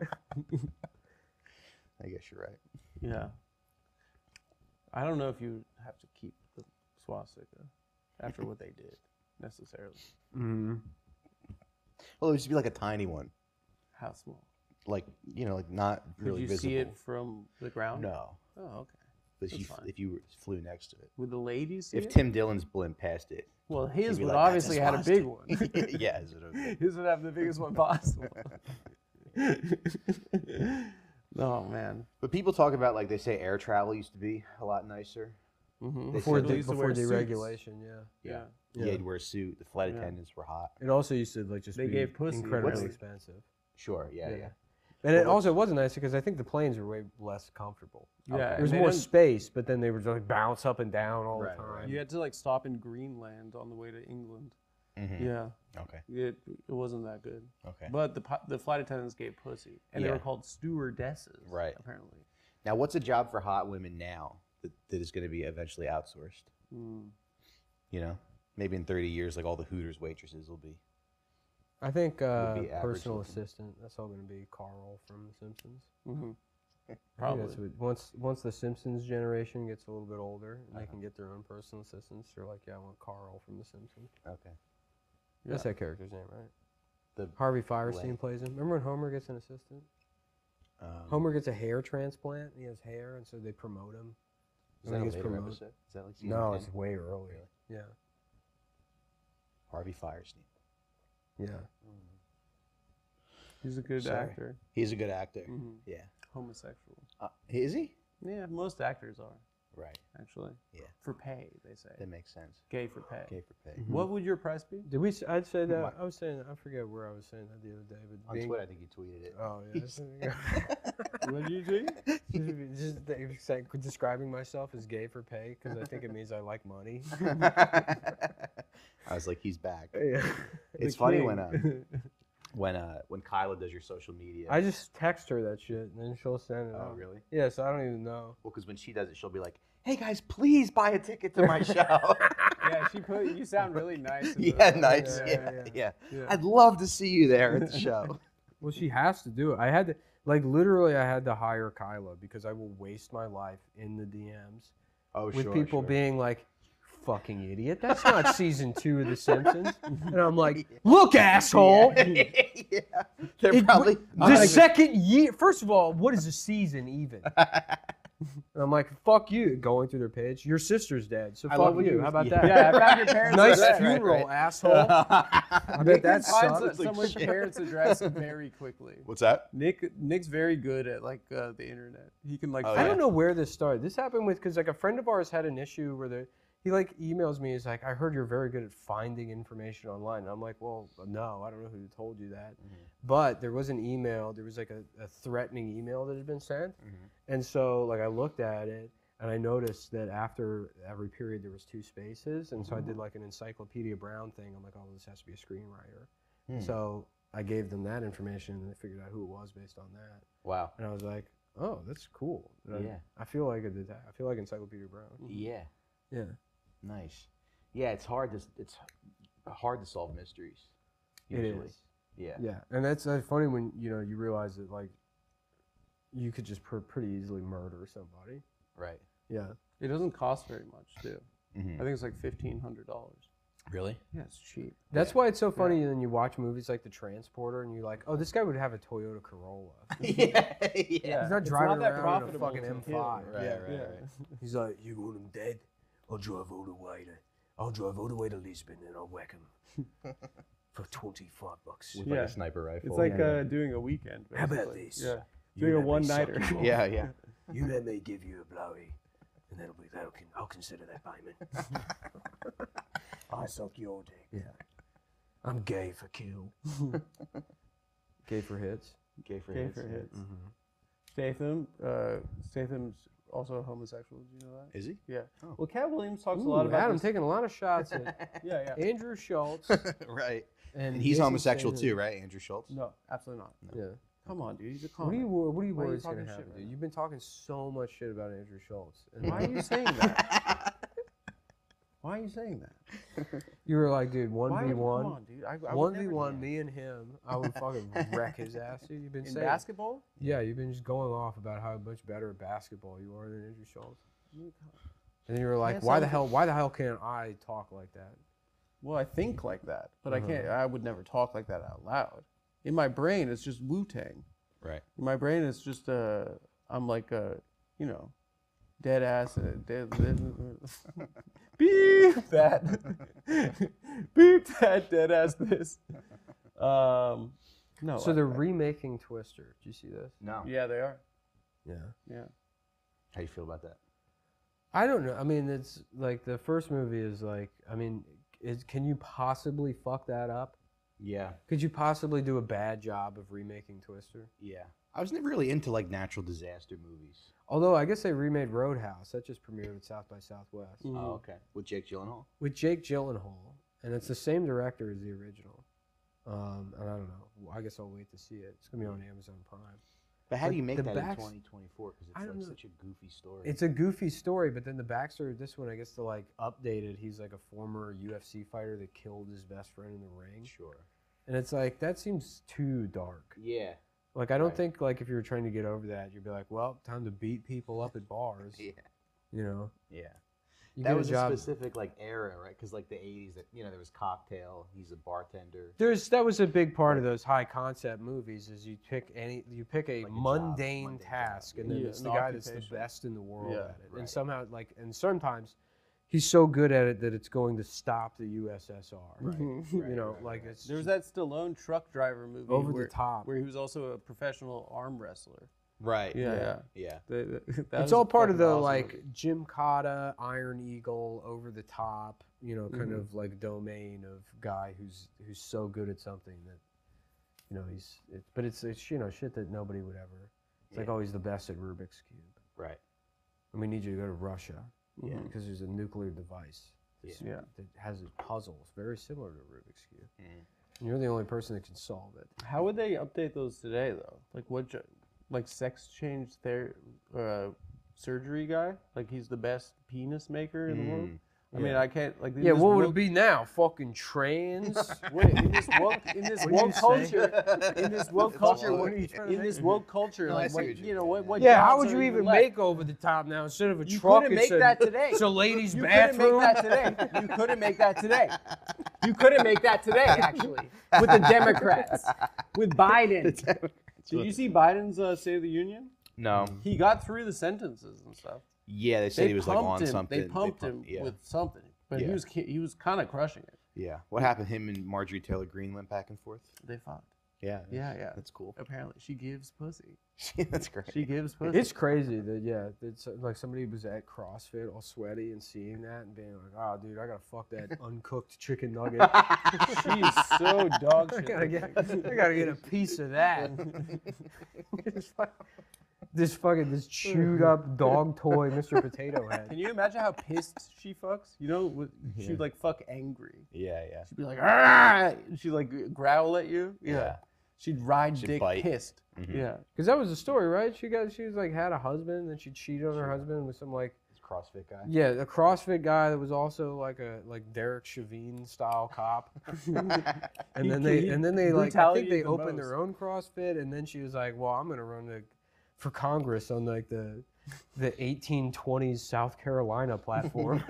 I guess you're right. Yeah. I don't know if you have to keep the swastika after what they did necessarily. Mm-hmm. Well, it would just be like a tiny one, How small? like like not Could really you visible. see it from the ground? No, Oh, okay. but That's fine. if you flew next to it, Would the ladies see if it? Tim Dillon's blimp passed it, Well, his be would like, "That's a obviously had a big one. swastika." Yeah, is it okay? His would have the biggest one possible. Oh man. But people talk about like they say air travel used to be a lot nicer. Mm-hmm. Before They used to wear suits. deregulation, yeah. Yeah. Yeah, you'd wear a suit. The flight Yeah. attendants were hot. It also used to like just They be gave pussy, incredibly really. expensive. Sure. Yeah. Yeah. Yeah. And it also wasn't nice because I think the planes were way less comfortable. Yeah. There and was they more didn't- space, but then they would just like bounce up and down all Right, the right. time. You had to like stop in Greenland on the way to England. Mhm. Yeah. Okay. It wasn't that good. Okay. But the flight attendants gave pussy, and they Yeah. were called stewardesses. Right. Apparently. Now, what's a job for hot women now that is going to be eventually outsourced? Mm. Maybe in 30 years, like all the Hooters waitresses will be. I think be average personal looking. assistant. That's all going to be Carl from The Simpsons. Mm-hmm. I think Probably. that's once the Simpsons generation gets a little bit older and they can get their own personal assistants, they're like, yeah, I want Carl from The Simpsons. Okay. That's that character's name, right? The Harvey Firestein Lane. plays him. Remember when Homer gets an assistant? Homer gets a hair transplant. He has hair, and so they promote him. Is And that he a gets later promoted. episode? Is that like season No, 10? it's way earlier. Yeah, Harvey Firestein. yeah. He's a good Sorry. actor. He's a good actor. Mhm. Yeah. Homosexual. Is he? Yeah, most actors are Right. actually. Yeah. For pay, they say. That makes sense. Gay for pay. Gay for pay. What would your price be? Did we? I'd say that. What? I was saying. I forget where I was saying that the other day, but On Twitter, I think you tweeted it. Oh yeah. What do you think? just describing myself as gay for pay because I think it means I like money. I was like, he's back. Yeah. It's funny when Kyla does your social media. I just text her that shit and then she'll send it. Oh, out. really? Yeah. So I don't even know. Well, because when she does it, she'll be like, "Hey guys, please buy a ticket to my show." Yeah, she put. You sound really nice. in Yeah, the- nice. Yeah, Yeah. Yeah. I'd love to see you there at the show. Well, she has to do it. I had to, like, literally, I had to hire Kyla because I will waste my life in the DMs Oh, with people being like, "Fucking idiot! That's not season 2 of The Simpsons." And I'm like, "Look, asshole! yeah. They're It- probably the second year. First of all, what is a season even? And I'm like, fuck you, going through their page. Your sister's dead, so I love fuck when you. you- How about yeah. that? Yeah, I found your parents' Nice address. funeral, asshole. I bet that Find sucks. someone's parents' address very quickly. What's that? Nick's very good at like the internet. He can like. Oh, I yeah. don't know where this started. This happened with because like a friend of ours had an issue where he like emails me. He's like, I heard you're very good at finding information online. And I'm like, well, no, I don't know who told you that. But there was an email. There was like a threatening email that had been sent, and so like I looked at it and I noticed that after every period there was 2 spaces, and so I did like an Encyclopedia Brown thing. I'm like, oh, this has to be a screenwriter. So I gave them that information and they figured out who it was based on that. Wow. And I was like, oh, that's cool. And Yeah. I feel like I feel like Encyclopedia Brown. Yeah. Yeah. Nice. Yeah, it's hard to solve mysteries. Usually. It is. Yeah. Yeah. And that's funny when, you realize that, like, you could just pretty easily murder somebody. Right. Yeah. It doesn't cost very much too. Mhm. I think it's like $1,500. Really? Yeah, it's cheap. That's why it's so funny when you watch movies like The Transporter and you're like, oh, this guy would have a Toyota Corolla. yeah. He's not It's driving not that around in a profitable fucking to M5. kill. Right, yeah. right, right. He's like, you want him dead? I'll drive all the way to Lisbon and I'll whack him for $25. With Yeah. like a sniper rifle. It's like doing a weekend. How about basically. this? Yeah. You Doing a let me one-nighter. suck you off. Yeah, yeah. You let me give you a blowy, and I'll consider that payment. I suck your dick. Yeah. I'm gay for kill. Gay for hits. Gay for Gay hits. for hits. Mm-hmm. Statham's also homosexual. Do you know that? Is he? Yeah. Oh. Well, Cat Williams talks a Ooh, lot about Adam this. taking a lot of shots at Yeah, yeah. Andrew Schultz. Right. And And he's Jason homosexual Statham. too, right? Andrew Schultz? No, absolutely not. Yeah. Come on, dude. He's a What are comic. you Why are you worried is going talking to shit happen, right dude? now? You've been talking so much shit about Andrew Schultz. And Why are you saying that? Why are you saying that? you were like, dude, Why would you- 1v1. Come on, dude. I would never do 1v1, that. me and him, I would fucking wreck his ass, dude. You've been In saying. basketball? Yeah, you've been just going off about how much better at basketball you are than Andrew Schultz. And then you were like, Can't why the sound- hell can't I talk like that? Well, I think like that, but Uh-huh. I can't. I would never talk like that out loud. In my brain, it's just Wu-Tang. Right. In my brain, it's just I'm like dead ass. Beep that. Beep that dead ass this. No. So they're remaking Twister. Did you see this? No. Yeah, they are. Yeah. Yeah. How you feel about that? I don't know. I mean, it's like the first movie is like, I mean, can you possibly fuck that up? Yeah. Could you possibly do a bad job of remaking Twister? Yeah. I was never really into like natural disaster movies. Although I guess they remade Roadhouse. That just premiered at South by Southwest Mm. Oh, okay. With Jake Gyllenhaal. with Jake Gyllenhaal, and it's the same director as the original. And I don't know. I guess I'll wait to see it. It's gonna be on Amazon Prime. But how But do you make the that in backs- 2024? Because I it's don't like know. such a goofy story. It's a goofy story, but then the backstory of this one, I guess, to like update it, he's like a former UFC fighter that killed his best friend in the ring, sure. and it's like that seems too dark. Yeah. Like I don't Right. think like if you were trying to get over that, you'd be like, well, time to beat people up at bars. Yeah. You know, Yeah. you That get was a job. a specific like era, right? Because like the 80s, that there was Cocktail. He's a bartender. That was a big part of those high concept movies. Is you pick a Like a job, mundane mundane task, job, and then yeah. it's An the guy that's the occupation. best in the world Yeah, at it, right. and somehow and sometimes he's so good at it that it's going to stop the USSR. Right. You know, like it's There was that Stallone truck driver movie over where, the top. where he was also a professional arm wrestler. Right. Yeah. Yeah. That It's was all a part of fucking the awesome like movie. Jim Cotta, Iron Eagle, over the top, kind Mhm. of like domain of guy who's so good at something that, but it's shit that nobody would ever. It's like Yeah. always the best at Rubik's Cube. Right. And we need you to go to Russia Yeah. because there's a nuclear device Yeah. that has puzzles very similar to Rubik's Cube. Mhm. And you're the only person that can solve it. How would they update those today, though? Like like sex change surgery guy? Like he's the best penis maker in the world? I mean, I can't like. in Yeah, this what would it woke- be now? Fucking trans? Wait, in this woke What are you woke saying? culture, in this woke culture, What are you trying to in make? this woke culture, No, I like see what, what you're what Yeah, how jobs would are you even left? make over the top now instead of a You truck? couldn't it's make that today. It's a ladies' You bathroom. couldn't make that today. You couldn't make that today. You couldn't make that today, actually, with the Democrats, with Biden. Did you see Biden's State of the Union? No. He got through the sentences and stuff. Yeah, they said he was like on him, something. They pumped him Yeah. with something, but Yeah. he was kind of crushing it. Yeah. What happened? Him and Marjorie Taylor Greene went back and forth. They fought. Yeah. Yeah. That's cool. Apparently, she gives pussy. That's great. She gives pussy. It's crazy that it's like somebody was at CrossFit all sweaty and seeing that and being like, oh, dude, I gotta fuck that uncooked chicken nugget. She's so dog I shit. gotta get a piece of that. It's like this chewed up dog toy Mr. Potato Head. Can you imagine how pissed she fucks? You know, she'd like fuck angry. Yeah. She'd be like, ah! She'd like growl at you. Yeah. She'd ride She'd dick bite. pissed. Mhm. Yeah. Because that was the story, right? She was like had a husband and then she cheated on her husband with some like This CrossFit guy. yeah, a CrossFit guy that was also like a Derek Chauvin style cop. And then they like I think they brutalities the opened their most. own CrossFit and then she was like, well, I'm gonna run for Congress on like the 1820s South Carolina platform.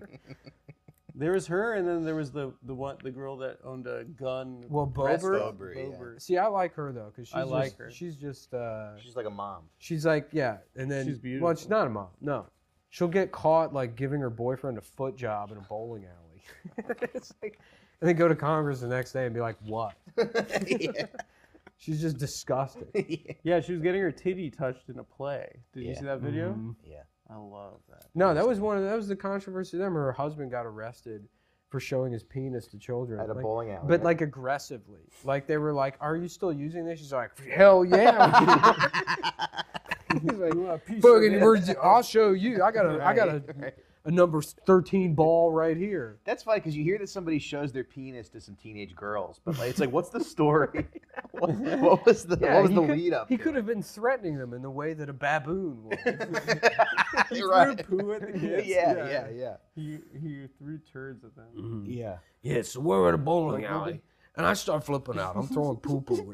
There was her, and then there was the girl that owned a gun. Well, restaurant. Bober, yeah. See, I like her though, because I like her. She's just She's like a mom. she's like and then She's well, beautiful. she's not a mom. No, she'll get caught like giving her boyfriend a foot job in a bowling alley. It's like, and then go to Congress the next day and be like, what? Yeah. She's just disgusting. Yeah, she was getting her titty touched in a play. Did you Yeah. see that video? Mhm. Yeah. I love that. No, that was the controversy. Them, her husband got arrested for showing his penis to children. At a like, bowling alley. but like aggressively. Like they were like, "Are you still using this?" She's like, "Hell yeah!" He's like, "Fucking, I'll show you. I got a number 13 ball right here." That's funny because you hear that somebody shows their penis to some teenage girls, but like, it's like, what's the story? what was the lead up? He could have been threatening them in the way that a baboon would. You're right. Poo at the kids. Yeah. He threw turds at them. Yeah. Yeah, so we're at a bowling alley, and I start flipping out. I'm throwing poo-poo.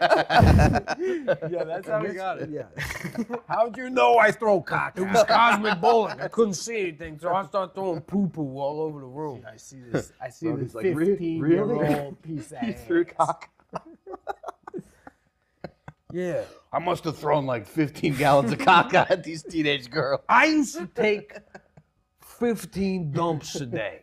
Yeah, that's how he got it. Yeah. How'd you know I throw cock? It was cosmic bowling. I couldn't see anything, so I started throwing poo-poo all over the room. I see this. I see Brody's this like, 15-year-old piece of He ass. threw cock. Yeah. I must have thrown like 15 gallons of cock at these teenage girls. I used to take 15 dumps a day.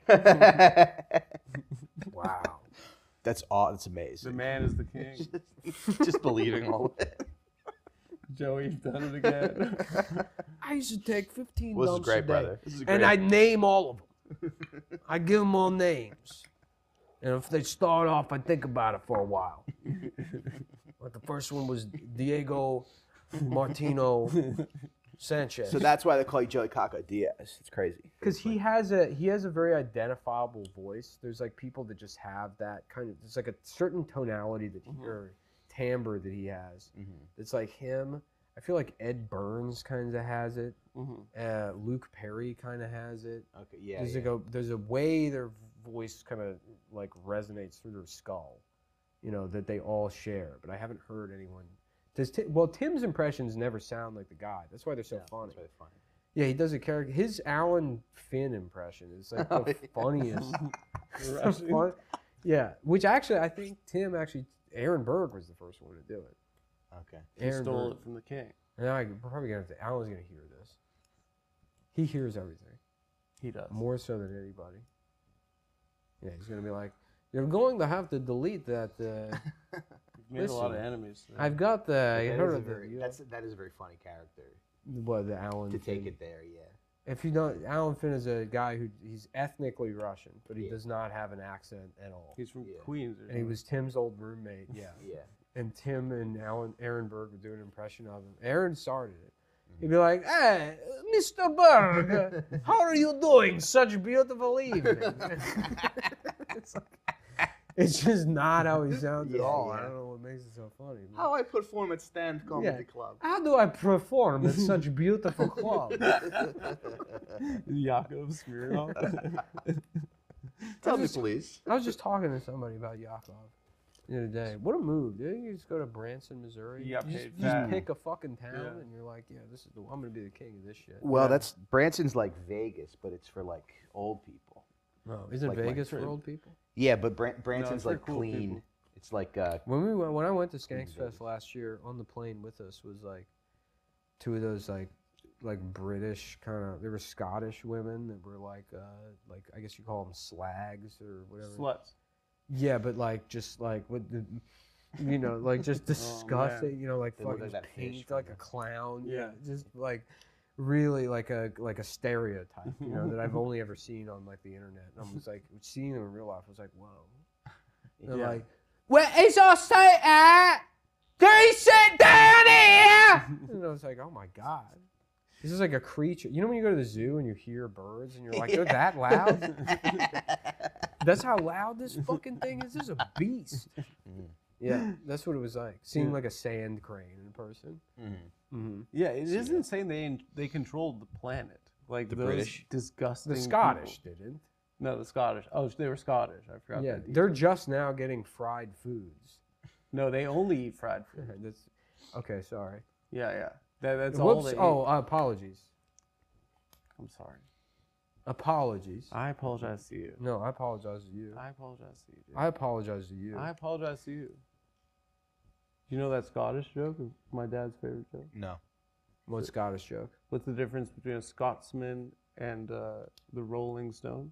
Wow. That's The amazing. man is the king. Just believing all of it. Joey's done it again. I used to take 15 Well, this is dumps a great, day. brother. This is And great. I name all of them. I give them all names. And if they start off, I think about it for a while. Like the first one was Diego Martino Sanchez. So that's why they call you Joey Caca Diaz. It's crazy. Because he has a very identifiable voice. There's like people that just have that kind of. There's like a certain tonality that or timbre that he has. It's like him. I feel like Ed Burns kind of has it. Luke Perry kind of has it. Okay, yeah. There's yeah. like there's a way their voice kind of like resonates through their skull, that they all share. But I haven't heard anyone. Tim's impressions never sound like the guy. That's why they're so funny. That's really funny. Yeah, he does a character. His Alan Finn impression is like the funniest. So fun. Yeah, which actually I think Aaron Berg was the first one to do it. Okay. He stole it from the king. And we're probably gonna have to. Alan's gonna hear this. He hears everything He does. more so than anybody. Yeah, he's gonna be like, "You're going to have to delete that." He's made a lot of Listen, enemies. today. I've got the. I That heard is a of very, the. that is a very funny character The Alan to Finn. take it there. Yeah. If you don't, Alan Finn is a guy he's ethnically Russian, but he Yeah. does not have an accent at all. He's from Yeah. Queens. Or And he something. was Tim's old roommate. Yeah. Yeah. And Tim and Aaron Berg would do an impression of him. Aaron started it. He'd be like, "Hey, Mr. Berg, how are you doing? Such a beautiful evening." It's just not how he sounds at Yeah, all. yeah. I don't know what makes it so funny. but- How I perform at Stand Comedy Club. How do I perform at such beautiful club? Yakov Smirnoff. Tell me, please. I was just talking to somebody about Yakov the other day. What a move, dude. You just go to Branson, Missouri. You got just, paid you just fat. pick a fucking town Yeah. and you're like, yeah, I'm going to be the king of this shit. Well, that's Branson's like Vegas, but it's for like old people. No, isn't like Vegas my- for old people? Yeah, but Branson's for like cool clean. people. It's like When I went to Skanks Vegas. Fest last year, on the plane with us was like two of those like British kind of. They were Scottish women that were like I guess you call them slags or whatever. Sluts. Yeah, but like just like with the, like just disgusting. Like They look fucking like that fish paint like from a clown. Yeah. just like really like a stereotype. That I've only ever seen on like the internet. And I was like seeing them in real life. I was like, whoa. They're Yeah. like, where is our state at? Can you sit down here? And I was like, oh my god. This is like a creature. You know when you go to the zoo and you hear birds and you're like, they're that loud? That's how loud this fucking thing is? This is a beast. Yeah, that's what it was like. Seeing like a sand crane in person. Mm-hmm. Yeah, it is insane. They controlled the planet. Like The those British? disgusting. The Scottish people. didn't. No, the Scottish. Oh, they were Scottish. I forgot. Yeah, that they're detail. just now getting fried foods. No, they only eat fried food. That's okay. Sorry. Yeah. That's all Whoops. they Oh, eat. apologies. I'm sorry. Apologies. I apologize to you. No, I apologize to you. I apologize to you. Dude. I apologize to you. I apologize to you. You know that Scottish joke? My dad's favorite joke. No. What Scottish joke? What's the difference between a Scotsman and the Rolling Stones?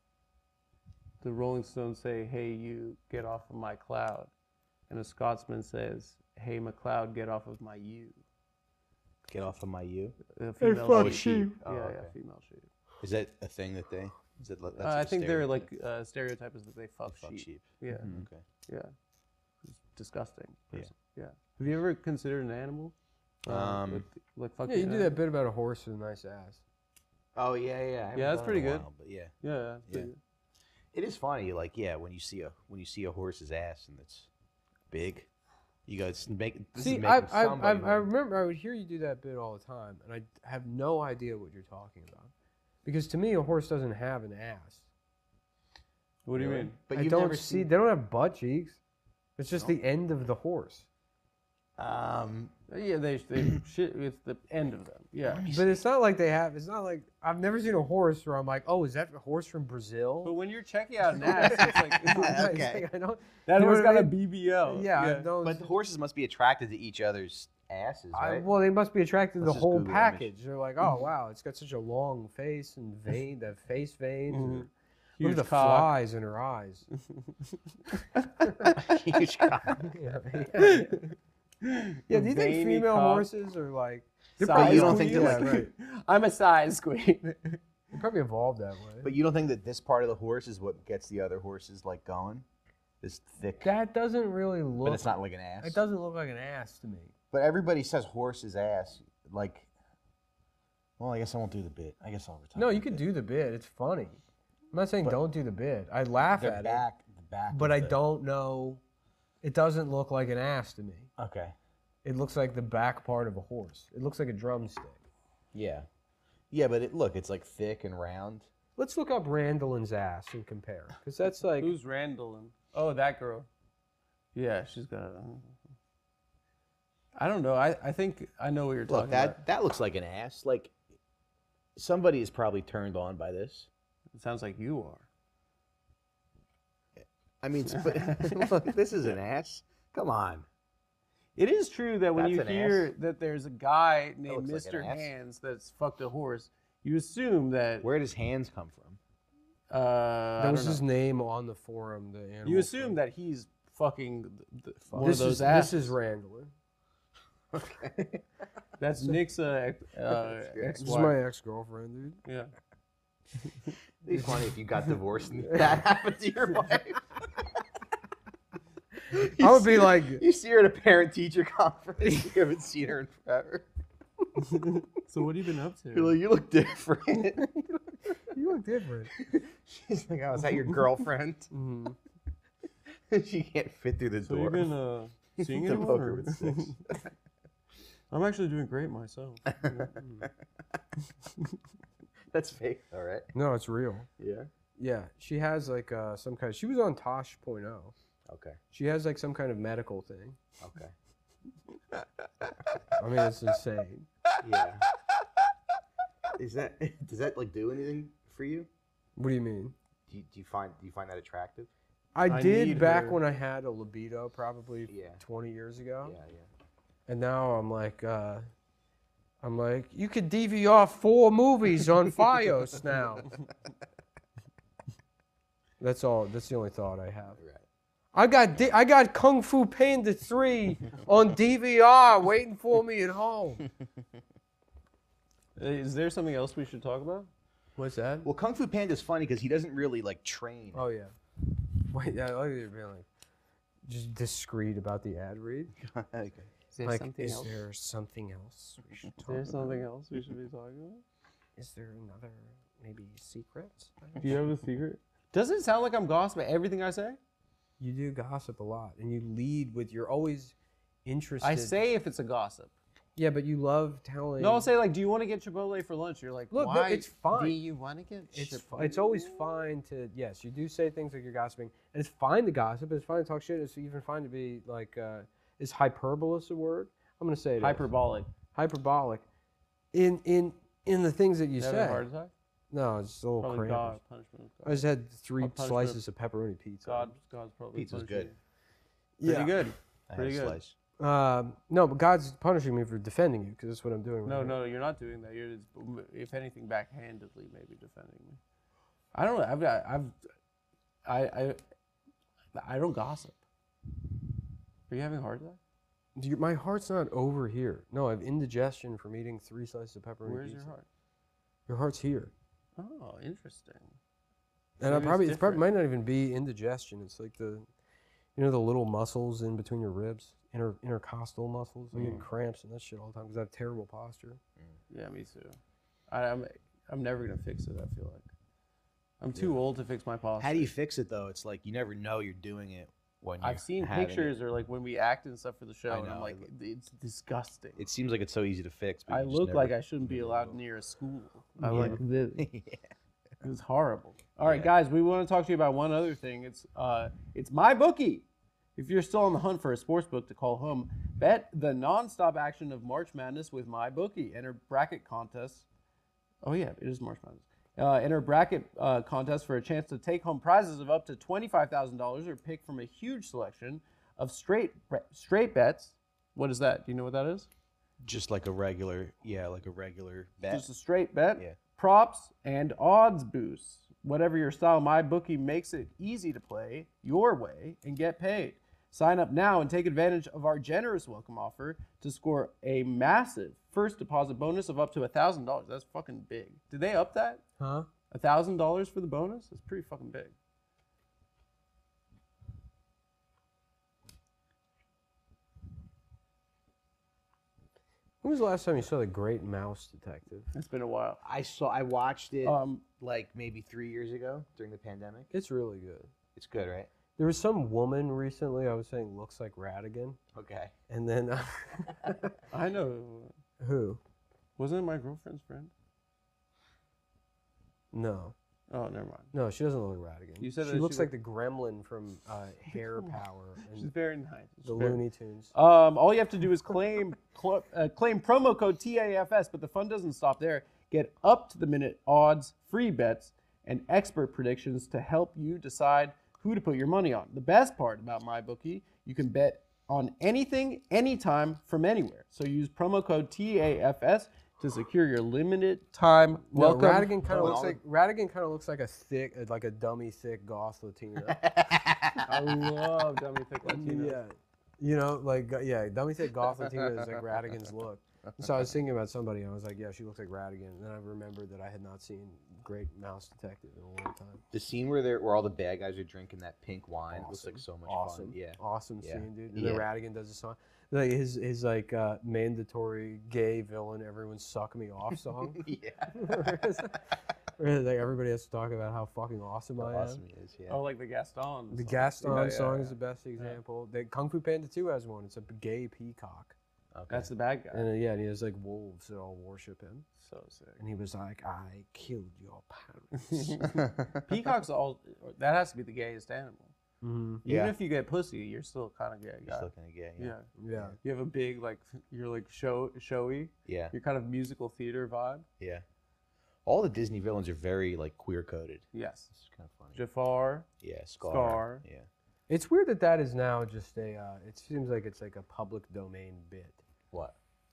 The Rolling Stones say, "Hey, you, get off of my cloud," and a Scotsman says, "Hey, McLeod, get off of my you." Get off of my you. A female fuck sheep. you. Oh, Yeah, okay. female sheep. Is that a thing that they? Is it? That's I a think they're like stereotype? stereotype is that they fuck, Fuck sheep. sheep. Yeah, Okay. yeah. It's disgusting. Yeah. Yeah. Have you ever considered an animal? Like fucking. Yeah, you do that bit about a horse with a nice ass. Oh yeah. I haven't Yeah, that's done it in pretty a good. while, but yeah. Yeah, that's pretty Yeah. good. It is funny, like when you see a horse's ass and it's big, you go, this See, is making I somebody money." remember I would hear you do that bit all the time, and I have no idea what you're talking about. Because to me, a horse doesn't have an ass. What do you Really? mean? But I you've don't never see. seen. They don't have butt cheeks. It's just the end of the horse. Yeah, they shit. It's the end of them. Yeah. But it's not like they have. It's not like I've never seen a horse where I'm like, oh, is that a horse from Brazil? But when you're checking out an ass, it's like It's Okay. like, I don't. that You know horse what I got a mean? BBL. Yeah, I don't. But the horses must be attracted to each other's asses, right? Well, they must be attracted to Let's the just whole Google package. They're like, oh wow, it's got such a long face and vein, the face veins. and Look Huge at the cock. flies in her eyes. Huge cock. Yeah, do you think Veiny female cock. horses are like? They're Size probably you don't think queen- they're yeah, like- right. I'm a size queen. They probably evolved that way. But you don't think that this part of the horse is what gets the other horses like going? This thick. That doesn't really look. But it's not like an ass. It doesn't look like an ass to me. But everybody says horse's ass. Like, well, I guess I won't do the bit. I guess I'll retire. No, you could do the bit. It's funny. I'm not saying don't do the bit. I laugh the at back. The back. it, but is I the- don't know. It doesn't look like an ass to me. Okay. It looks like the back part of a horse. It looks like a drumstick. Yeah. Yeah, but it's like thick and round. Let's look up Randall's ass and compare, because that's like Who's Randall? Oh, that girl. Yeah, she's got. I don't know. I think I know what you're talking Look, that about. that looks like an ass. Like somebody is probably turned on by this. It sounds like you are. I mean, but look, this is an ass. Come on. It is true that when That's you an hear ass. that there's a guy named looks like an Mr. ass. Hands that's fucked a horse, you assume that. Where does hands come from? I that was don't his know. name on the forum. The animal. You assume forum. that he's fucking one this of those is asses. this is Randall. Okay. That's Nick's This ex-wife. is my ex-girlfriend, dude. Yeah. It'd be funny if you got divorced and that happened to your wife. I would be like, You see her at a parent-teacher conference. You haven't seen her in forever. So what have you been up to? You're like, you look different. you look different. She's like, oh, is that your girlfriend? Mhm. She can't fit through the So door. you've been seeing The anyone? poker or- with six. I'm actually doing great myself. That's fake, all right. No, it's real. Yeah. Yeah, she has like some kind. She was on Tosh.0. Okay. She has like some kind of medical thing. Okay. I mean, it's insane. Yeah. Does that like do anything for you? What do you mean? Do you find that attractive? I I did need back her. when I had a libido, probably Yeah. 20 years ago. Yeah, yeah. And now I'm like, I'm like, you could DVR 4 movies on Fios now. That's all. That's the only thought I have. Right. I got Kung Fu Panda 3 on DVR waiting for me at home. Is there something else we should talk about? What's that? Well, Kung Fu Panda's funny because he doesn't really like train. Oh yeah. Wait, yeah, I like you being like just discreet about the ad read. Okay. Is there Like, something is else? there something else we should Is talk there about? something else we should be talking about? Is there another maybe secret? Do you have a secret? Does it sound like I'm gossiping everything I say? You do gossip a lot, and you lead with you're always interested. I say if it's a gossip. yeah, but you love telling. No, I'll say like, do you want to get Chipotle for lunch? You're like, Look, why? no, it's fine. Do you want to get It's always fine to yes, you do say things like you're gossiping, and it's fine to gossip. It's fine to talk shit. It's even fine to be like, is hyperbolous a word? I'm gonna say it is. hyperbolic. Hyperbolic. In the things that you Having say. a heart attack? No, it's a little Probably crazy. God punishment. I just had 3 punishment. slices of pepperoni pizza. God's probably Pizza's punishing good. you. Pretty good. I Pretty had a good. slice. No, but God's punishing me for defending you because that's what I'm doing. No, right now. no, you're not doing that. You're, if anything, backhandedly maybe defending me. I don't know. I don't gossip. Are you having a heart attack? My heart's not over here. No, I have indigestion from eating 3 slices of pepperoni Where's pizza. your heart? Your heart's here. Oh, interesting. And Maybe it probably different. might not even be indigestion. It's like the little muscles in between your ribs, intercostal muscles. I get cramps and that shit all the time because I have terrible posture. Yeah, me too. I'm never gonna fix it. I feel like I'm too old to fix my posture. How do you fix it though? It's like you never know you're doing it when you're I've seen having pictures or like when we act and stuff for the show, I and I'm know. like, it's disgusting. It seems like it's so easy to fix. But I you just look never- like I shouldn't be allowed near a school. I Yeah. like this. Yeah. It was horrible. All right, Yeah. guys, we want to talk to you about one other thing. It's MyBookie. If you're still on the hunt for a sports book to call home, bet the nonstop action of March Madness with MyBookie. Enter bracket contests. Oh yeah, it is March Madness. Enter bracket contest for a chance to take home prizes of up to $25,000 or pick from a huge selection of straight bets. What is that? Do you know what that is? Just like a regular bet. Just a straight bet, Yeah. props, and odds boosts. Whatever your style, MyBookie makes it easy to play your way and get paid. Sign up now and take advantage of our generous welcome offer to score a massive first deposit bonus of up to $1,000. That's fucking big. Did they up that? Huh? $1,000 for the bonus? That's pretty fucking big. When was the last time you saw The Great Mouse Detective? It's been a while. I watched it Um, like maybe 3 years ago during the pandemic. It's really good. It's good, right? There was some woman recently I was saying looks like Radigan, Okay. and then I know. who? Wasn't it my girlfriend's friend? No, Oh, never mind. no, she doesn't look like Radigan. You said she that looks she like the Gremlin from Hair Power She's and very nice. She's the very- Looney Tunes. All you have to do is claim promo code TAFS, but the fun doesn't stop there. Get up to the minute odds, free bets, and expert predictions to help you decide who to put your money on. The best part about MyBookie, you can bet on anything, anytime, from anywhere. So use promo code TAFS to secure your limited time Well, welcome. Radigan kind of looks like a thick, like a dummy thick goth Latina. I love dummy thick Latino. Yeah, dummy thick goth Latina is like Radigan's look. So I was thinking about somebody, and I was like, yeah, she looks like Radigan. And then I remembered that I had not seen Great Mouse Detective in a long time. The scene where all the bad guys are drinking that pink wine looks like so much Awesome. fun. Yeah. Awesome Yeah. scene, dude. And then Yeah. Radigan does a song. Like his like mandatory gay villain, everyone suck me off song. Yeah. Where like everybody has to talk about how fucking awesome I am. Awesome he is. Yeah. Oh, like the Gaston. The song. Gaston Yeah, song yeah, is the best example. The Kung Fu Panda 2 has one. It's a gay peacock. Okay. That's the bad guy. And and he has like wolves that all worship him. So sick. And he was like, I killed your parents. Peacock's that has to be the gayest animal. Mhm. Even Yeah. if you get pussy, you're still kind of gay. You're guy. still kind of gay. Yeah. Yeah. You have a big you're like showy. Yeah. You're kind of musical theater vibe. Yeah. All the Disney villains are very like queer coded. Yes. It's kind of funny. Jafar. Yeah. Scar. Scar. Yeah. It's weird that is now just a, it seems like it's like a public domain bit. What?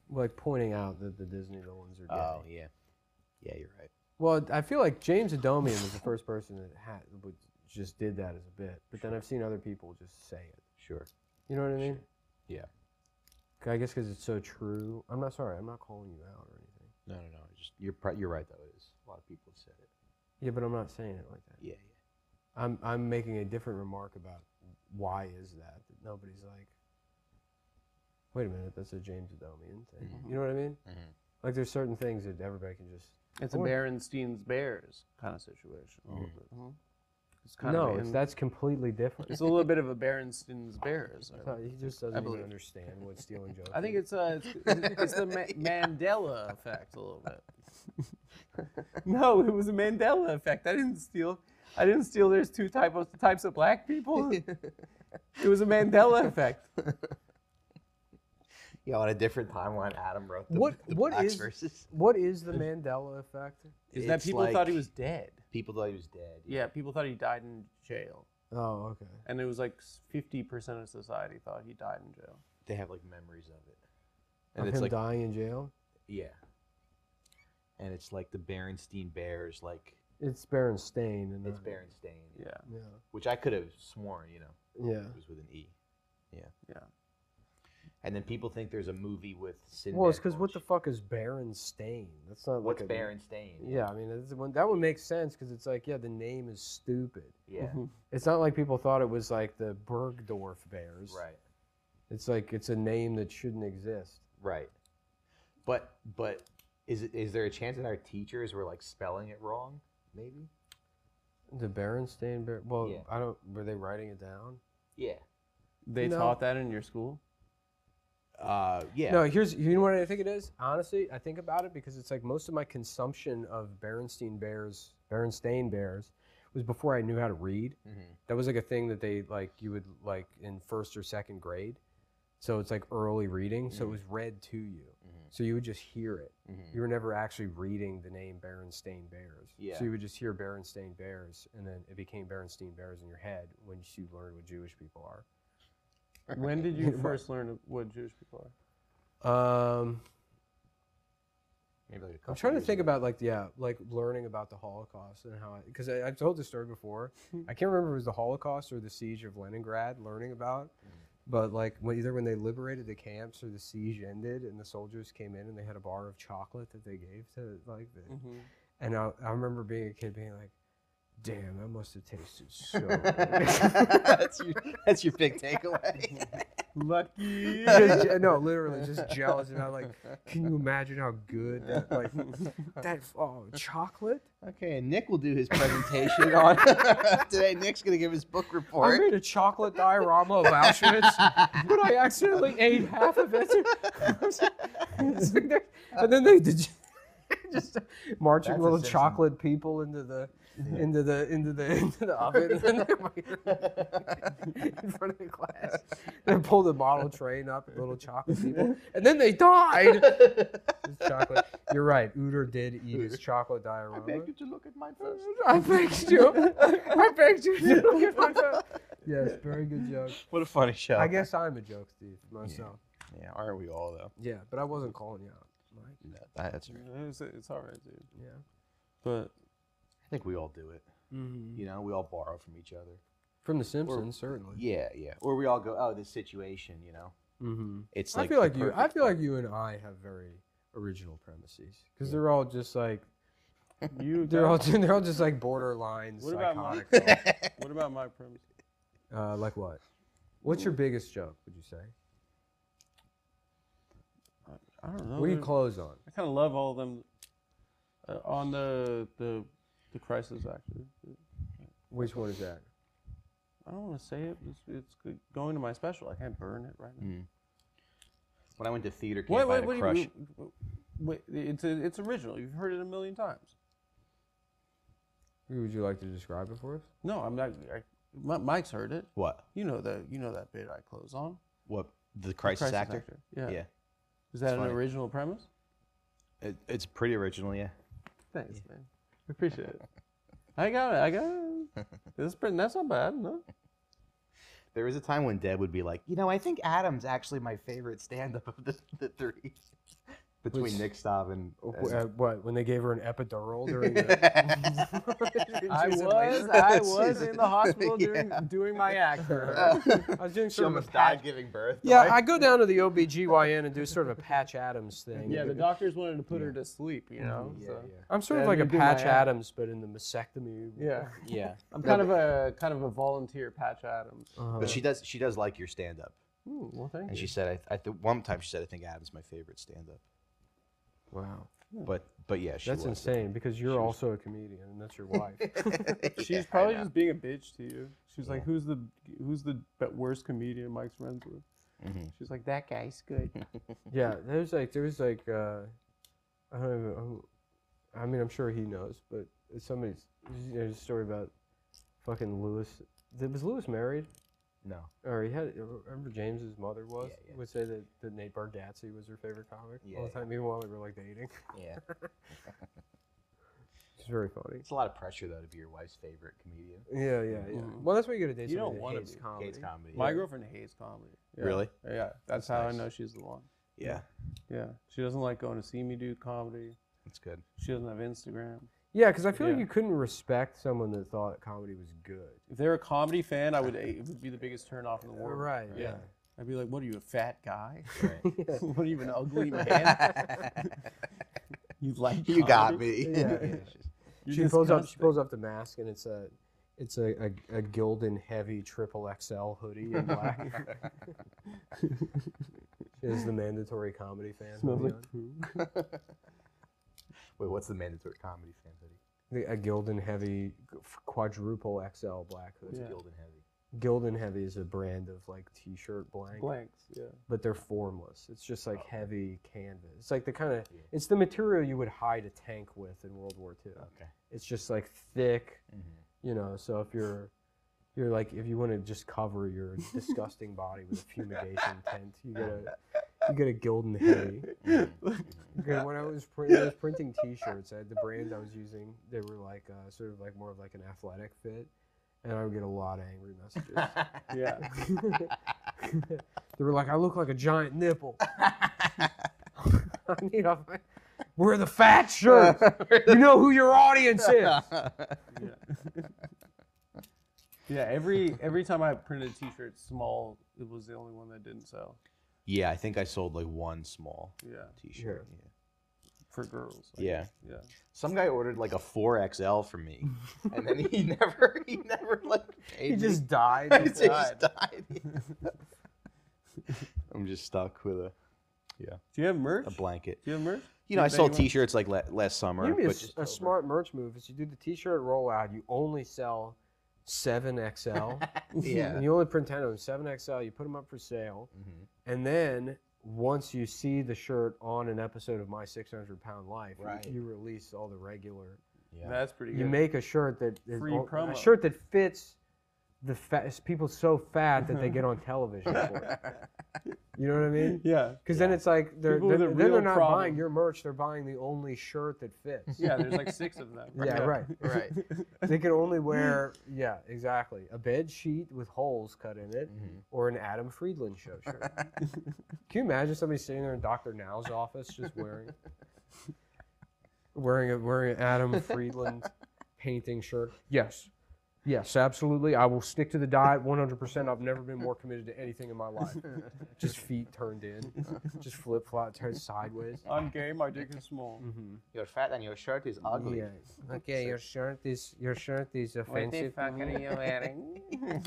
like pointing out that the Disney villains are gay. Oh yeah, yeah, you're right. Well, I feel like James Adomian was the first person that just did that as a bit, but then I've seen other people just say it. Sure. You know what I mean? Yeah. I guess because it's so true. I'm not calling you out or anything. No. Just you're right though. It is. A lot of people have said it. Yeah, but I'm not saying it like that. Yeah. I'm making a different remark about why is that nobody's like, wait a minute, that's a James Adomian thing. You know what I mean? Mm-hmm. Like there's certain things that everybody can just. It's a Berenstein's Bears kind of situation. A little bit. It's kind No, of that's completely different. it's a little bit of a Berenstein's Bears. He just doesn't even believe. understand what stealing jokes. I think it's the Mandela effect a little bit. No, it was a Mandela effect. I didn't steal. There's two types of black people. It was a Mandela effect. Yeah, on a different timeline, Adam wrote the What blacks is versus. what is the Mandela effect? Is that It's people thought he like- was dead? People thought he was dead. Yeah, people thought he died in jail, Oh, okay. and it was like 50% of society thought he died in jail. They have like memories of it, Of it's him like dying in jail. yeah, and it's like the Berenstein Bears, like It's Berenstain, and it's not- Berenstain, Yeah, Yeah, which I could have sworn, yeah. it was with an E. yeah. And then people think there's a movie with Sinbad. Well, it's because what the fuck is Berenstain? That's not What's like a, Berenstain? Yeah, I mean that would make sense because it's like the name is stupid. Yeah. It's not like people thought it was like the Bergdorf Bears. Right. It's like it's a name that shouldn't exist. Right. But is there a chance that our teachers were like spelling it wrong? Maybe. The Berenstain Bear. Well, Yeah. I don't. Were they writing it down? Yeah. They No. taught that in your school? Yeah. No, you know what I think it is? Honestly, I think about it because it's like most of my consumption of Berenstain Bears was before I knew how to read. That was like a thing that they you would like in first or second grade. So it's like early reading. So it was read to you. So you would just hear it. You were never actually reading the name Berenstain Bears. Yeah. So you would just hear Berenstain Bears, and then it became Berenstain Bears in your head when you learned what Jewish people are. When did you first learn what Jewish people are? Maybe like a I'm couple trying to years think ago. about like learning about the Holocaust and how because I've told this story before. I can't remember if it was the Holocaust or the siege of Leningrad. Learning about, but like either when they liberated the camps or the siege ended and the soldiers came in and they had a bar of chocolate that they gave to and I remember being a kid being like, damn, that must have tasted so good. that's your big takeaway. Lucky. No, literally, just jealous about like, can you imagine how good that chocolate? Okay, and Nick will do his presentation on today. Nick's gonna give his book I report. made a chocolate diorama of Auschwitz, but I accidentally ate half of it. It's like and then they did just marching That's a little Simpson. chocolate people into the oven and then in front of the class. They pulled the model train up, little chocolate people, and then they died. Just chocolate. You're right. Uter did eat his chocolate diorama. I beg you to look at mine first. I begged you. I begged you to look at my phone. Yes, very good joke. What a funny show. I guess I'm a joke thief myself. Yeah, aren't we all though? Yeah, but I wasn't calling you out, Mike. No, that's right. It's all right, dude. Yeah. But I think we all do it. Mm-hmm. You know, we all borrow from each other. From The Simpsons, certainly. Yeah. Or we all go, oh, this situation, Mm-hmm. It's I like feel the like you. I perfect feel like one. you and I have very original premises because they're all just like they're all they're all just like borderline What about mine? psychotic. What about my premise? Like what? What's your biggest joke? Would you say? I don't know. What do you close on? I kind of love all of them. On the crisis actor. Which one is that? I don't want to say it. It's going to my special. I can't burn it right now. When I went to theater camp, I had a crush. Wait, it's original. You've heard it a million times. Would you like to describe it for us? No, I'm not. Mike's heard it. What? You know that bit I close on. What? The crisis actor? Yeah. Yeah. Is that an funny. original premise? It's pretty original, yeah. Thanks, man. I appreciate it. I got it. That's not bad, no? There was a time when Deb would be like, I think Adam's actually my favorite stand-up of the three. Between Which- Nick Staub and What, when they gave her an epidural during the... I She was in labor? was in the hospital doing my act for her. I was doing she sort of a almost patch. died giving birth. Yeah, I go down to the OBGYN and do sort of a Patch Adams thing. Yeah, the doctors wanted to put her to sleep, Yeah, so. yeah. I'm sort of Yeah, like a you do my Patch act. Adams, but in the mastectomy. Yeah. Yeah. I'm kind of a volunteer Patch Adams. But she does like your stand-up. Well, thank And you. she said, one time she said, I think Adam's my favorite stand-up. Wow. But yeah, she That's was. insane because you're also a comedian and that's your wife. She's Yeah, probably I know. just being a bitch to you. She's like, who's the worst comedian Mike's friends with? Mhm. She's like, that guy's good. Yeah, there was like I don't even, I mean, I'm sure he knows, but there's a story about fucking Lewis. Was Lewis married? No. Or he had, remember James's mother was? Yeah. Would say that Nate Bargatze was her favorite comic all the Yeah, time, even while they were like dating. Yeah. It's very funny. It's a lot of pressure though to be your wife's favorite comedian. Yeah. Mhm. Well, that's why you get a date You somebody don't that wanna hates be. comedy. Hates comedy. My yeah. girlfriend hates comedy. Yeah. Really? Yeah, that's That's how nice. I know she's the one. Yeah. Yeah, she doesn't like going to see me do comedy. That's good. She doesn't have Instagram. Yeah, because I feel like Yeah. you couldn't respect someone that thought comedy was good. If they're a comedy fan, it would be the biggest turn off in the world. Right, yeah. I'd be like, what are you, a fat guy? Right. What are you, an ugly man? You like You got comedy? me. Yeah. You're She pulls up disgusting. the mask and it's a Gildan heavy triple XL hoodie in black. She has the mandatory comedy fan. Smells hoodie like poo. Wait, what's the mandatory comedy fan hoodie? on. A Gildan heavy quadruple XL black hoodie. Yeah. Gildan Heavy. Gildan heavy is a brand of like t-shirt blank, Blanks, yeah. but they're formless. It's just like heavy canvas. It's like the kind of Yeah. it's the material you would hide a tank with in World War II. Okay. It's just like thick. Mm-hmm. You know, so if you're like if you want to just cover your disgusting body with a fumigation tent, you get a Gildan heavy. Okay, when I was printing T-shirts, the brand I was using, they were like sort of like more of like an athletic fit, and I would get a lot of angry messages. Yeah. They were like, "I look like a giant nipple." I need wear the fat shirt. You know who your audience is. Yeah, every time I printed a t-shirt small, it was the only one that didn't sell. Yeah, I think I sold like one small Yeah, T-shirt. for girls. I Yeah. guess. Yeah. Some guy ordered like a 4XL from me, and then he never like paid He me. just died. He just died. I'm just stuck with a Do you have merch? blanket. Do you have merch? You know, I If sold anyone- T-shirts like last summer. You but just a smart merch move is you do the T-shirt rollout. You only sell 7XL. Yeah. And you only print 10 of them. 7XL. You put them up for sale, Mhm. and then once you see the shirt on an episode of My 600-Pound Life, Right. you release all the regular. Yeah. That's pretty good. You make a shirt that is Free a promo. shirt that fits the fat people so fat that they get on television for it. You know what I mean? Yeah. Because then it's like People with a then they're real not problem. buying your merch; they're buying the only shirt that fits. Yeah, there's like 6 of them. Yeah, right. Right. They can only wear, yeah, exactly, a bed sheet with holes cut in it, Mhm. or an Adam Friedland show shirt. Can you imagine somebody sitting there in Dr. Now's office just wearing an Adam Friedland painting shirt? Yes, absolutely. I will stick to the diet 100%. I've never been more committed to anything in my life. Just feet turned in, just flip flop, turned sideways. I'm gay, my dick is small. Mm-hmm. You're fat and your shirt is ugly. Yeah. Okay, your shirt is offensive. What the fuck are you wearing?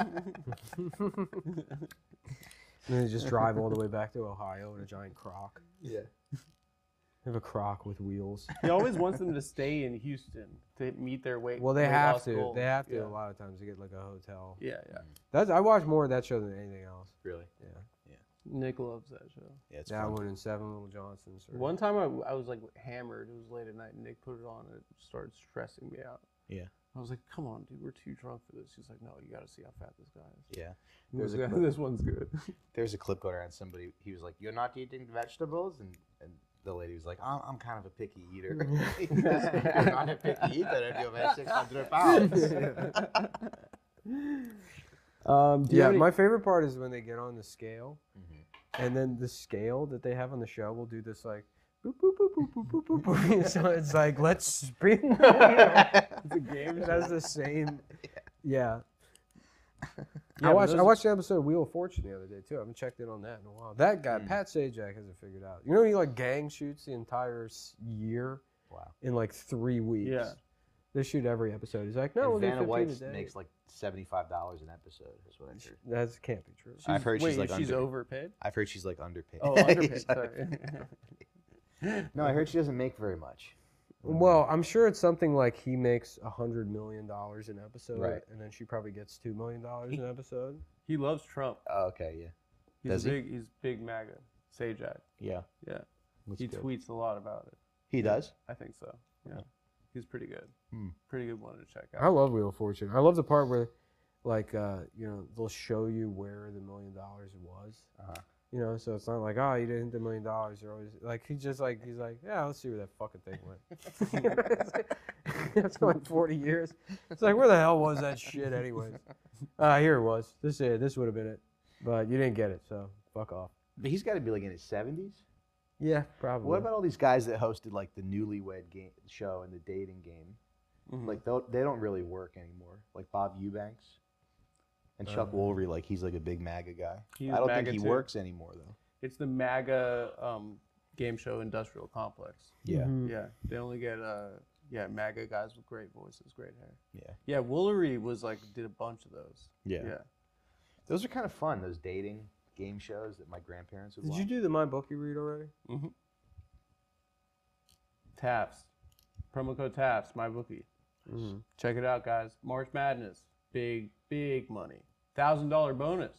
And then just drive all the way back to Ohio in a giant croc. Yeah. They have a croc with wheels. He always wants them to stay in Houston to meet their weight. Well, they weight have loss to. goal. They have to Yeah. a lot of times to get like a hotel. Yeah, I watch more of that show than anything else. Really? Nick loves that show. Yeah, it's That fun. one and Seven Little Johnsons. One time I was like hammered. It was late at night, and Nick put it on, and it started stressing me out. Yeah. I was like, "Come on, dude, we're too drunk for this." He's like, "No, you got to see how fat this guy is." Yeah. This, There's a guy, clip. this one's good. There's a clip going around. Somebody, he was like, "You're not eating vegetables," and the lady was like, I'm kind of a picky eater." He goes, "You're not a picky eater, and you weigh 600 pounds." Do you Yeah, have any- my favorite part is when they get on the scale, and then the scale that they have on the show will do this like, boop, boop, boop, boop, boop, boop, boop, boop. So it's like, let's spin. it's a game. It has the same. Yeah. Yeah, I but watched those I are- watched the episode of Wheel of Fortune the other day too. I haven't checked in on that in a while. That guy, Pat Sajak, has it figured out. You know, he like gang shoots the entire year Wow. in like 3 weeks. Yeah. They shoot every episode. He's like, no, we'll And do Vanna 15 White a day. makes like $75 an episode. Is what I heard. That can't be true. I've heard Wait, she's like she's under. overpaid. I've heard she's like underpaid. Oh, underpaid. Sorry. No, I heard she doesn't make very much. Well, I'm sure it's something like he makes $100 million an episode, Right. and then she probably gets $2 million an episode. He loves Trump. Oh, okay, yeah. He's Does he? big. He's big MAGA. Sajak. Yeah. Yeah. That's He good. tweets a lot about it. He does? I think so. Yeah. He's pretty good. Hmm. Pretty good one to check I out. love Wheel of Fortune. I love the part where, like, you know, they'll show you where the $1 million was. Uh-huh. You know, so it's not like, oh, you didn't hit the $1 million. They're always like, he's like, yeah, let's see where that fucking thing went. It's been like 40 years. It's like, where the hell was that shit, anyways? Here it was. This would have been it, but you didn't get it, so fuck off. But he's got to be like in his 70s. Yeah, probably. What about all these guys that hosted like the Newlywed Game show and the dating game? Mhm. Like they don't really work anymore. Like Bob Eubanks and Chuck Woolery, like he's like a big MAGA guy. He's I don't MAGA think he too. works anymore though. It's the MAGA game show industrial complex. Yeah. Mhm. Yeah. They only get MAGA guys with great voices, great hair. Yeah. Yeah. Woolery was like did a bunch of those. Yeah. Yeah. Those are kind of fun. Those dating game shows that my grandparents would Did watch. you do the My Bookie read already? Mm-hmm. TAFS. Promo code TAFS, my bookie. Mm-hmm. Check it out, guys. March Madness. Big, big money. $1,000 bonus.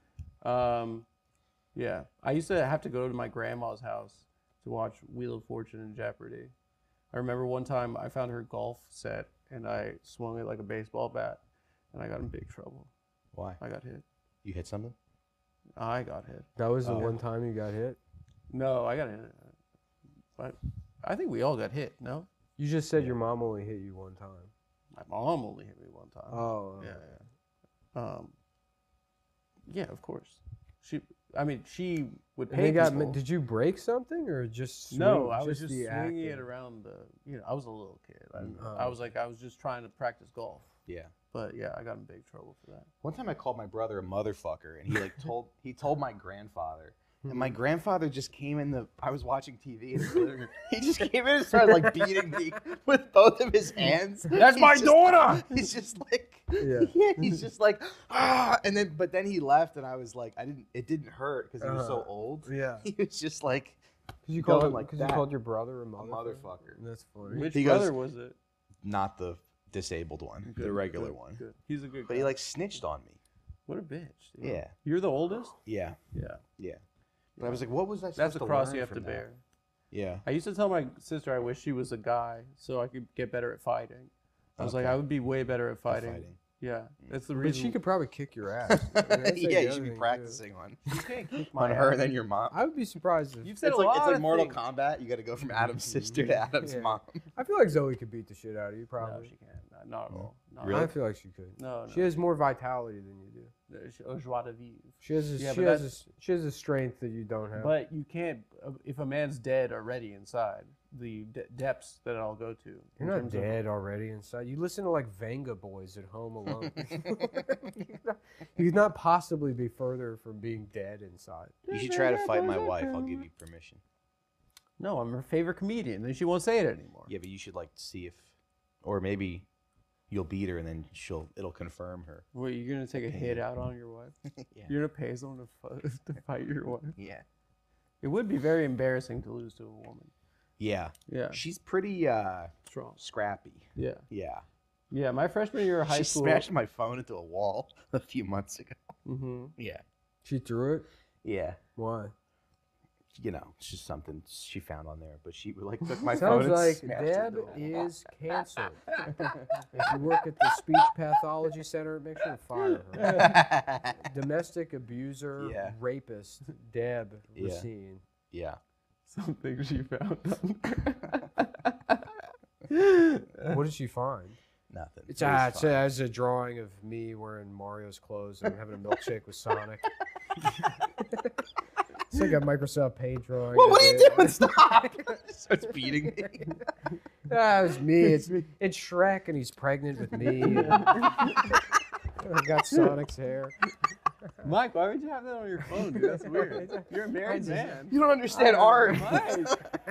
Yeah. I used to have to go to my grandma's house to watch Wheel of Fortune and Jeopardy. I remember one time I found her golf set and I swung it like a baseball bat and I got in big trouble. Why? I got hit. You hit something? I got hit. That was the one time you got hit. No, I got hit. But I think we all got hit, no? You just said your mom only hit you one time. My mom only hit me one time. Oh. Yeah. Yeah, of course. She would And pay they got. people. Did you break something or just? No, swing- I was just the swinging it acting? around the. I was a little kid. Oh. I was just trying to practice golf. Yeah. But yeah, I got in big trouble for that. One time I called my brother a motherfucker, and he like told my grandfather, and my grandfather just came in I was watching TV, in his living room. He just came in and started like beating me with both of his hands. That's He's my just- daughter! He's just like, Yeah. he's just like, but then he left, and I was like, it didn't hurt because he was so old. Yeah. He was just like, Because you Going called like you that. called your brother a motherfucker. motherfucker. That's funny. Which He goes- brother was it? not the disabled one, the Good, regular good, one. Good. He's a good But guy. he like snitched on me. What a bitch. dude. Yeah. You're the oldest? Yeah. Yeah. Yeah. But I was like, what was I supposed That's to a cross learn you have to from that? bear. Yeah. I used to tell my sister I wish she was a guy so I could get better at fighting. I was like, Okay. I would be way better at fighting. Fighting. Yeah, that's the But reason. she could probably kick your ass. I mean, that's like Yeah, the you other should be thing, too. practicing on You can't kick my on her ass. and then your mom. I would be surprised if. You've said It's a like lot of Mortal things. Kombat. You got to go from Adam's sister to Adam's Yeah. mom. I feel like Zoe could beat the shit out of you. No, Probably. she can't. Not at all. Not Really? I feel like she could. No, no. She has more vitality than you do. a joie de vivre. She has a, Yeah, she, but has that's- a, she has a strength that you don't have. But you can't. If a man's dead already inside, the depths that I'll go to. in You're not terms of- dead already inside. You listen to like Venga Boys at home alone. You could not possibly be further from being dead inside. You should try to fight my wife. I'll give you permission. No, I'm her favorite comedian. Then she won't say it anymore. Yeah, but you should like see if, or maybe you'll beat her and then it'll confirm her. Wait, you're gonna take a hit out on your wife? Yeah. You're gonna pay someone to fight your wife? Yeah. It would be very embarrassing to lose to a woman. Yeah. Yeah, She's pretty strong. scrappy. Yeah, Yeah. yeah. My freshman year of high She school. smashed my phone into a wall a few months ago. Mm-hmm. Yeah. She threw it. Yeah. Why? You know, it's just something she found on there. But she like took my phone Sounds and like smashed it Deb into a wall. is canceled. If you work at the Speech Pathology Center, make sure to fire her. Domestic abuser, Yeah. rapist, Deb Yeah. Racine. Yeah. Something she found. What did she find? Nothing. It's It was it's fun. as a drawing of me wearing Mario's clothes and having a milkshake with Sonic. It's like a Microsoft Paint drawing. Well, I what are you did. doing? Stop! Starts beating me. Ah, it was me. It's Shrek, and he's pregnant with me. And I got Sonic's hair. Mike, why would you have that on your phone, dude? That's weird. You're a married just- man. You don't understand art. Mike.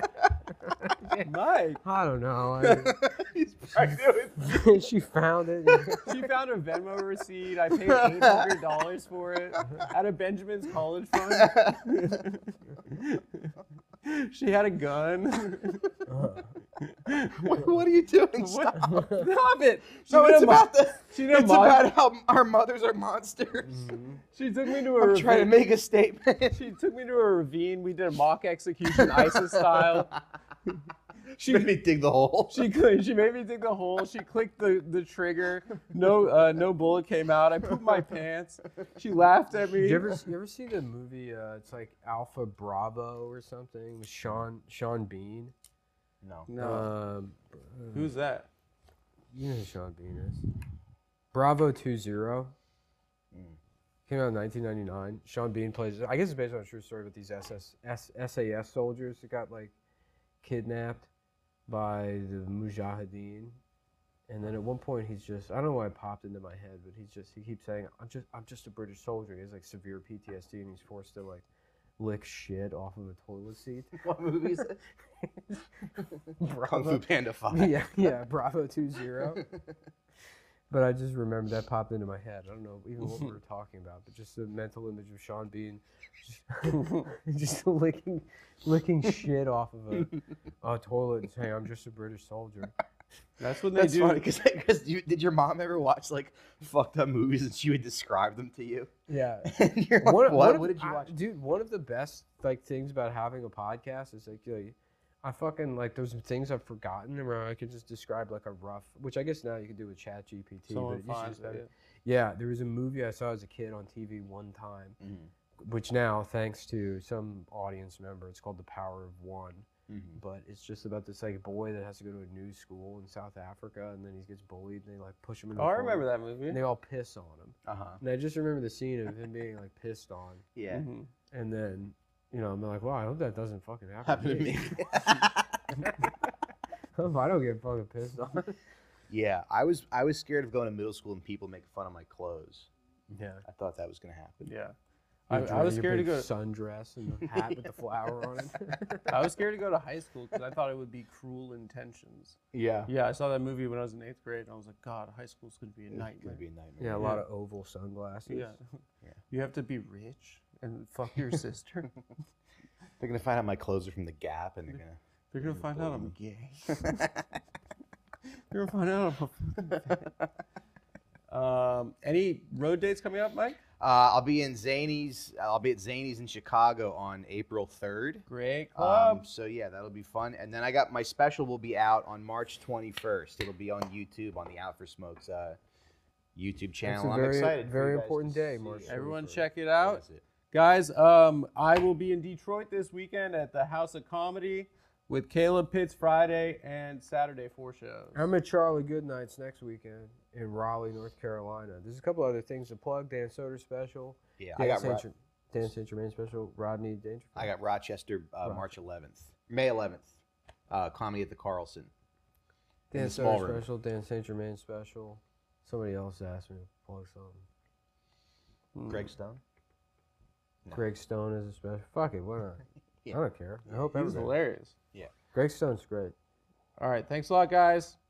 Mike. I don't know. He's pregnant. She found it. She found a Venmo receipt. I paid $800 for it out of Benjamin's college fund. She had a gun. What are you doing? Stop. Stop it. No, it's about She did a it's mock- about how our mothers are monsters. She took me to a I'm ravine. trying to make a statement. She took me to a ravine. We did a mock execution, ISIS style. She made me dig the hole. She made me dig the hole. She clicked the trigger. No bullet came out. I pooped my pants. She laughed at me. You ever see the movie? It's like Alpha Bravo or something with Sean Bean. No. No. Who's that? You know who Sean Bean is. Bravo 20. Came out in 1999. Sean Bean plays. I guess it's based on a true story with these SAS soldiers that got like kidnapped by the Mujahideen, and then at one point he's just, I don't know why it popped into my head, but he keeps saying I'm just a British soldier. He has like severe PTSD and he's forced to like lick shit off of a toilet seat. What movie is it? Kung Fu Panda 5. yeah, Bravo 20. But I just remember that popped into my head. I don't know even what we were talking about, but just the mental image of Sean Bean just licking shit off of a toilet and saying, "I'm just a British soldier." That's what they That's do. funny because did your mom ever watch like fucked up movies and she would describe them to you? Yeah. And you're like, what did you watch? Dude, one of the best like things about having a podcast is like, I fucking like those things I've forgotten where I could just describe like a rough, which I guess now you can do with Chat GPT. Someone but it finds used to just it. yeah, there was a movie I saw as a kid on TV one time, which now, thanks to some audience member, it's called The Power of One. But it's just about this like boy that has to go to a new school in South Africa, and then he gets bullied, and they like push him in the Oh, I corner, remember that movie. and they all piss on him. Uh-huh. And I just remember the scene of him being like pissed on, Yeah. Mhm. and then I'm like, wow, I hope that doesn't fucking happen Happened to me. I hope I don't get fucking pissed on. Yeah, I was scared of going to middle school and people making fun of my clothes. Yeah. I thought that was gonna happen. Yeah. I was scared to go. Sundress and the hat with the flower on it. I was scared to go to high school because I thought it would be Cruel Intentions. Yeah. Yeah, I saw that movie when I was in 8th grade, and I was like, God, high school's gonna be a It's nightmare. gonna be a nightmare. Yeah, a lot of oval sunglasses. Yeah. Yeah. You have to be rich and fuck your sister. They're gonna find out my clothes are from the Gap, and They're gonna find out I'm gay. They're gonna find out I'm any road dates coming up, Mike? I'll be at Zany's in Chicago on April 3rd. Great club. So yeah, that'll be fun. And then I got my special will be out on March 21st. It'll be on YouTube on the Out for Smokes YouTube channel. It's a I'm very, excited. for very you guys important to day, see March it. Everyone 21st. check it out. That's it. Guys, I will be in Detroit this weekend at the House of Comedy with Caleb Pitts Friday and Saturday 4 shows. I'm at Charlie Goodnight's next weekend in Raleigh, North Carolina. There's a couple other things to plug. Dan Soder special. Yeah, Dan St. Germain special. Rodney Dangerfield. I got Rochester March 11th, May 11th. Comedy at the Carlson. in Dan the small Soder room. special. Dan St. Germain special. Somebody else asked me to plug something. Greg Stone. No. Greg Stone is a special. Fuck it, why not? Yeah. I don't care. I hope He was everybody. hilarious. Greg Stone's great. All right, thanks a lot, guys.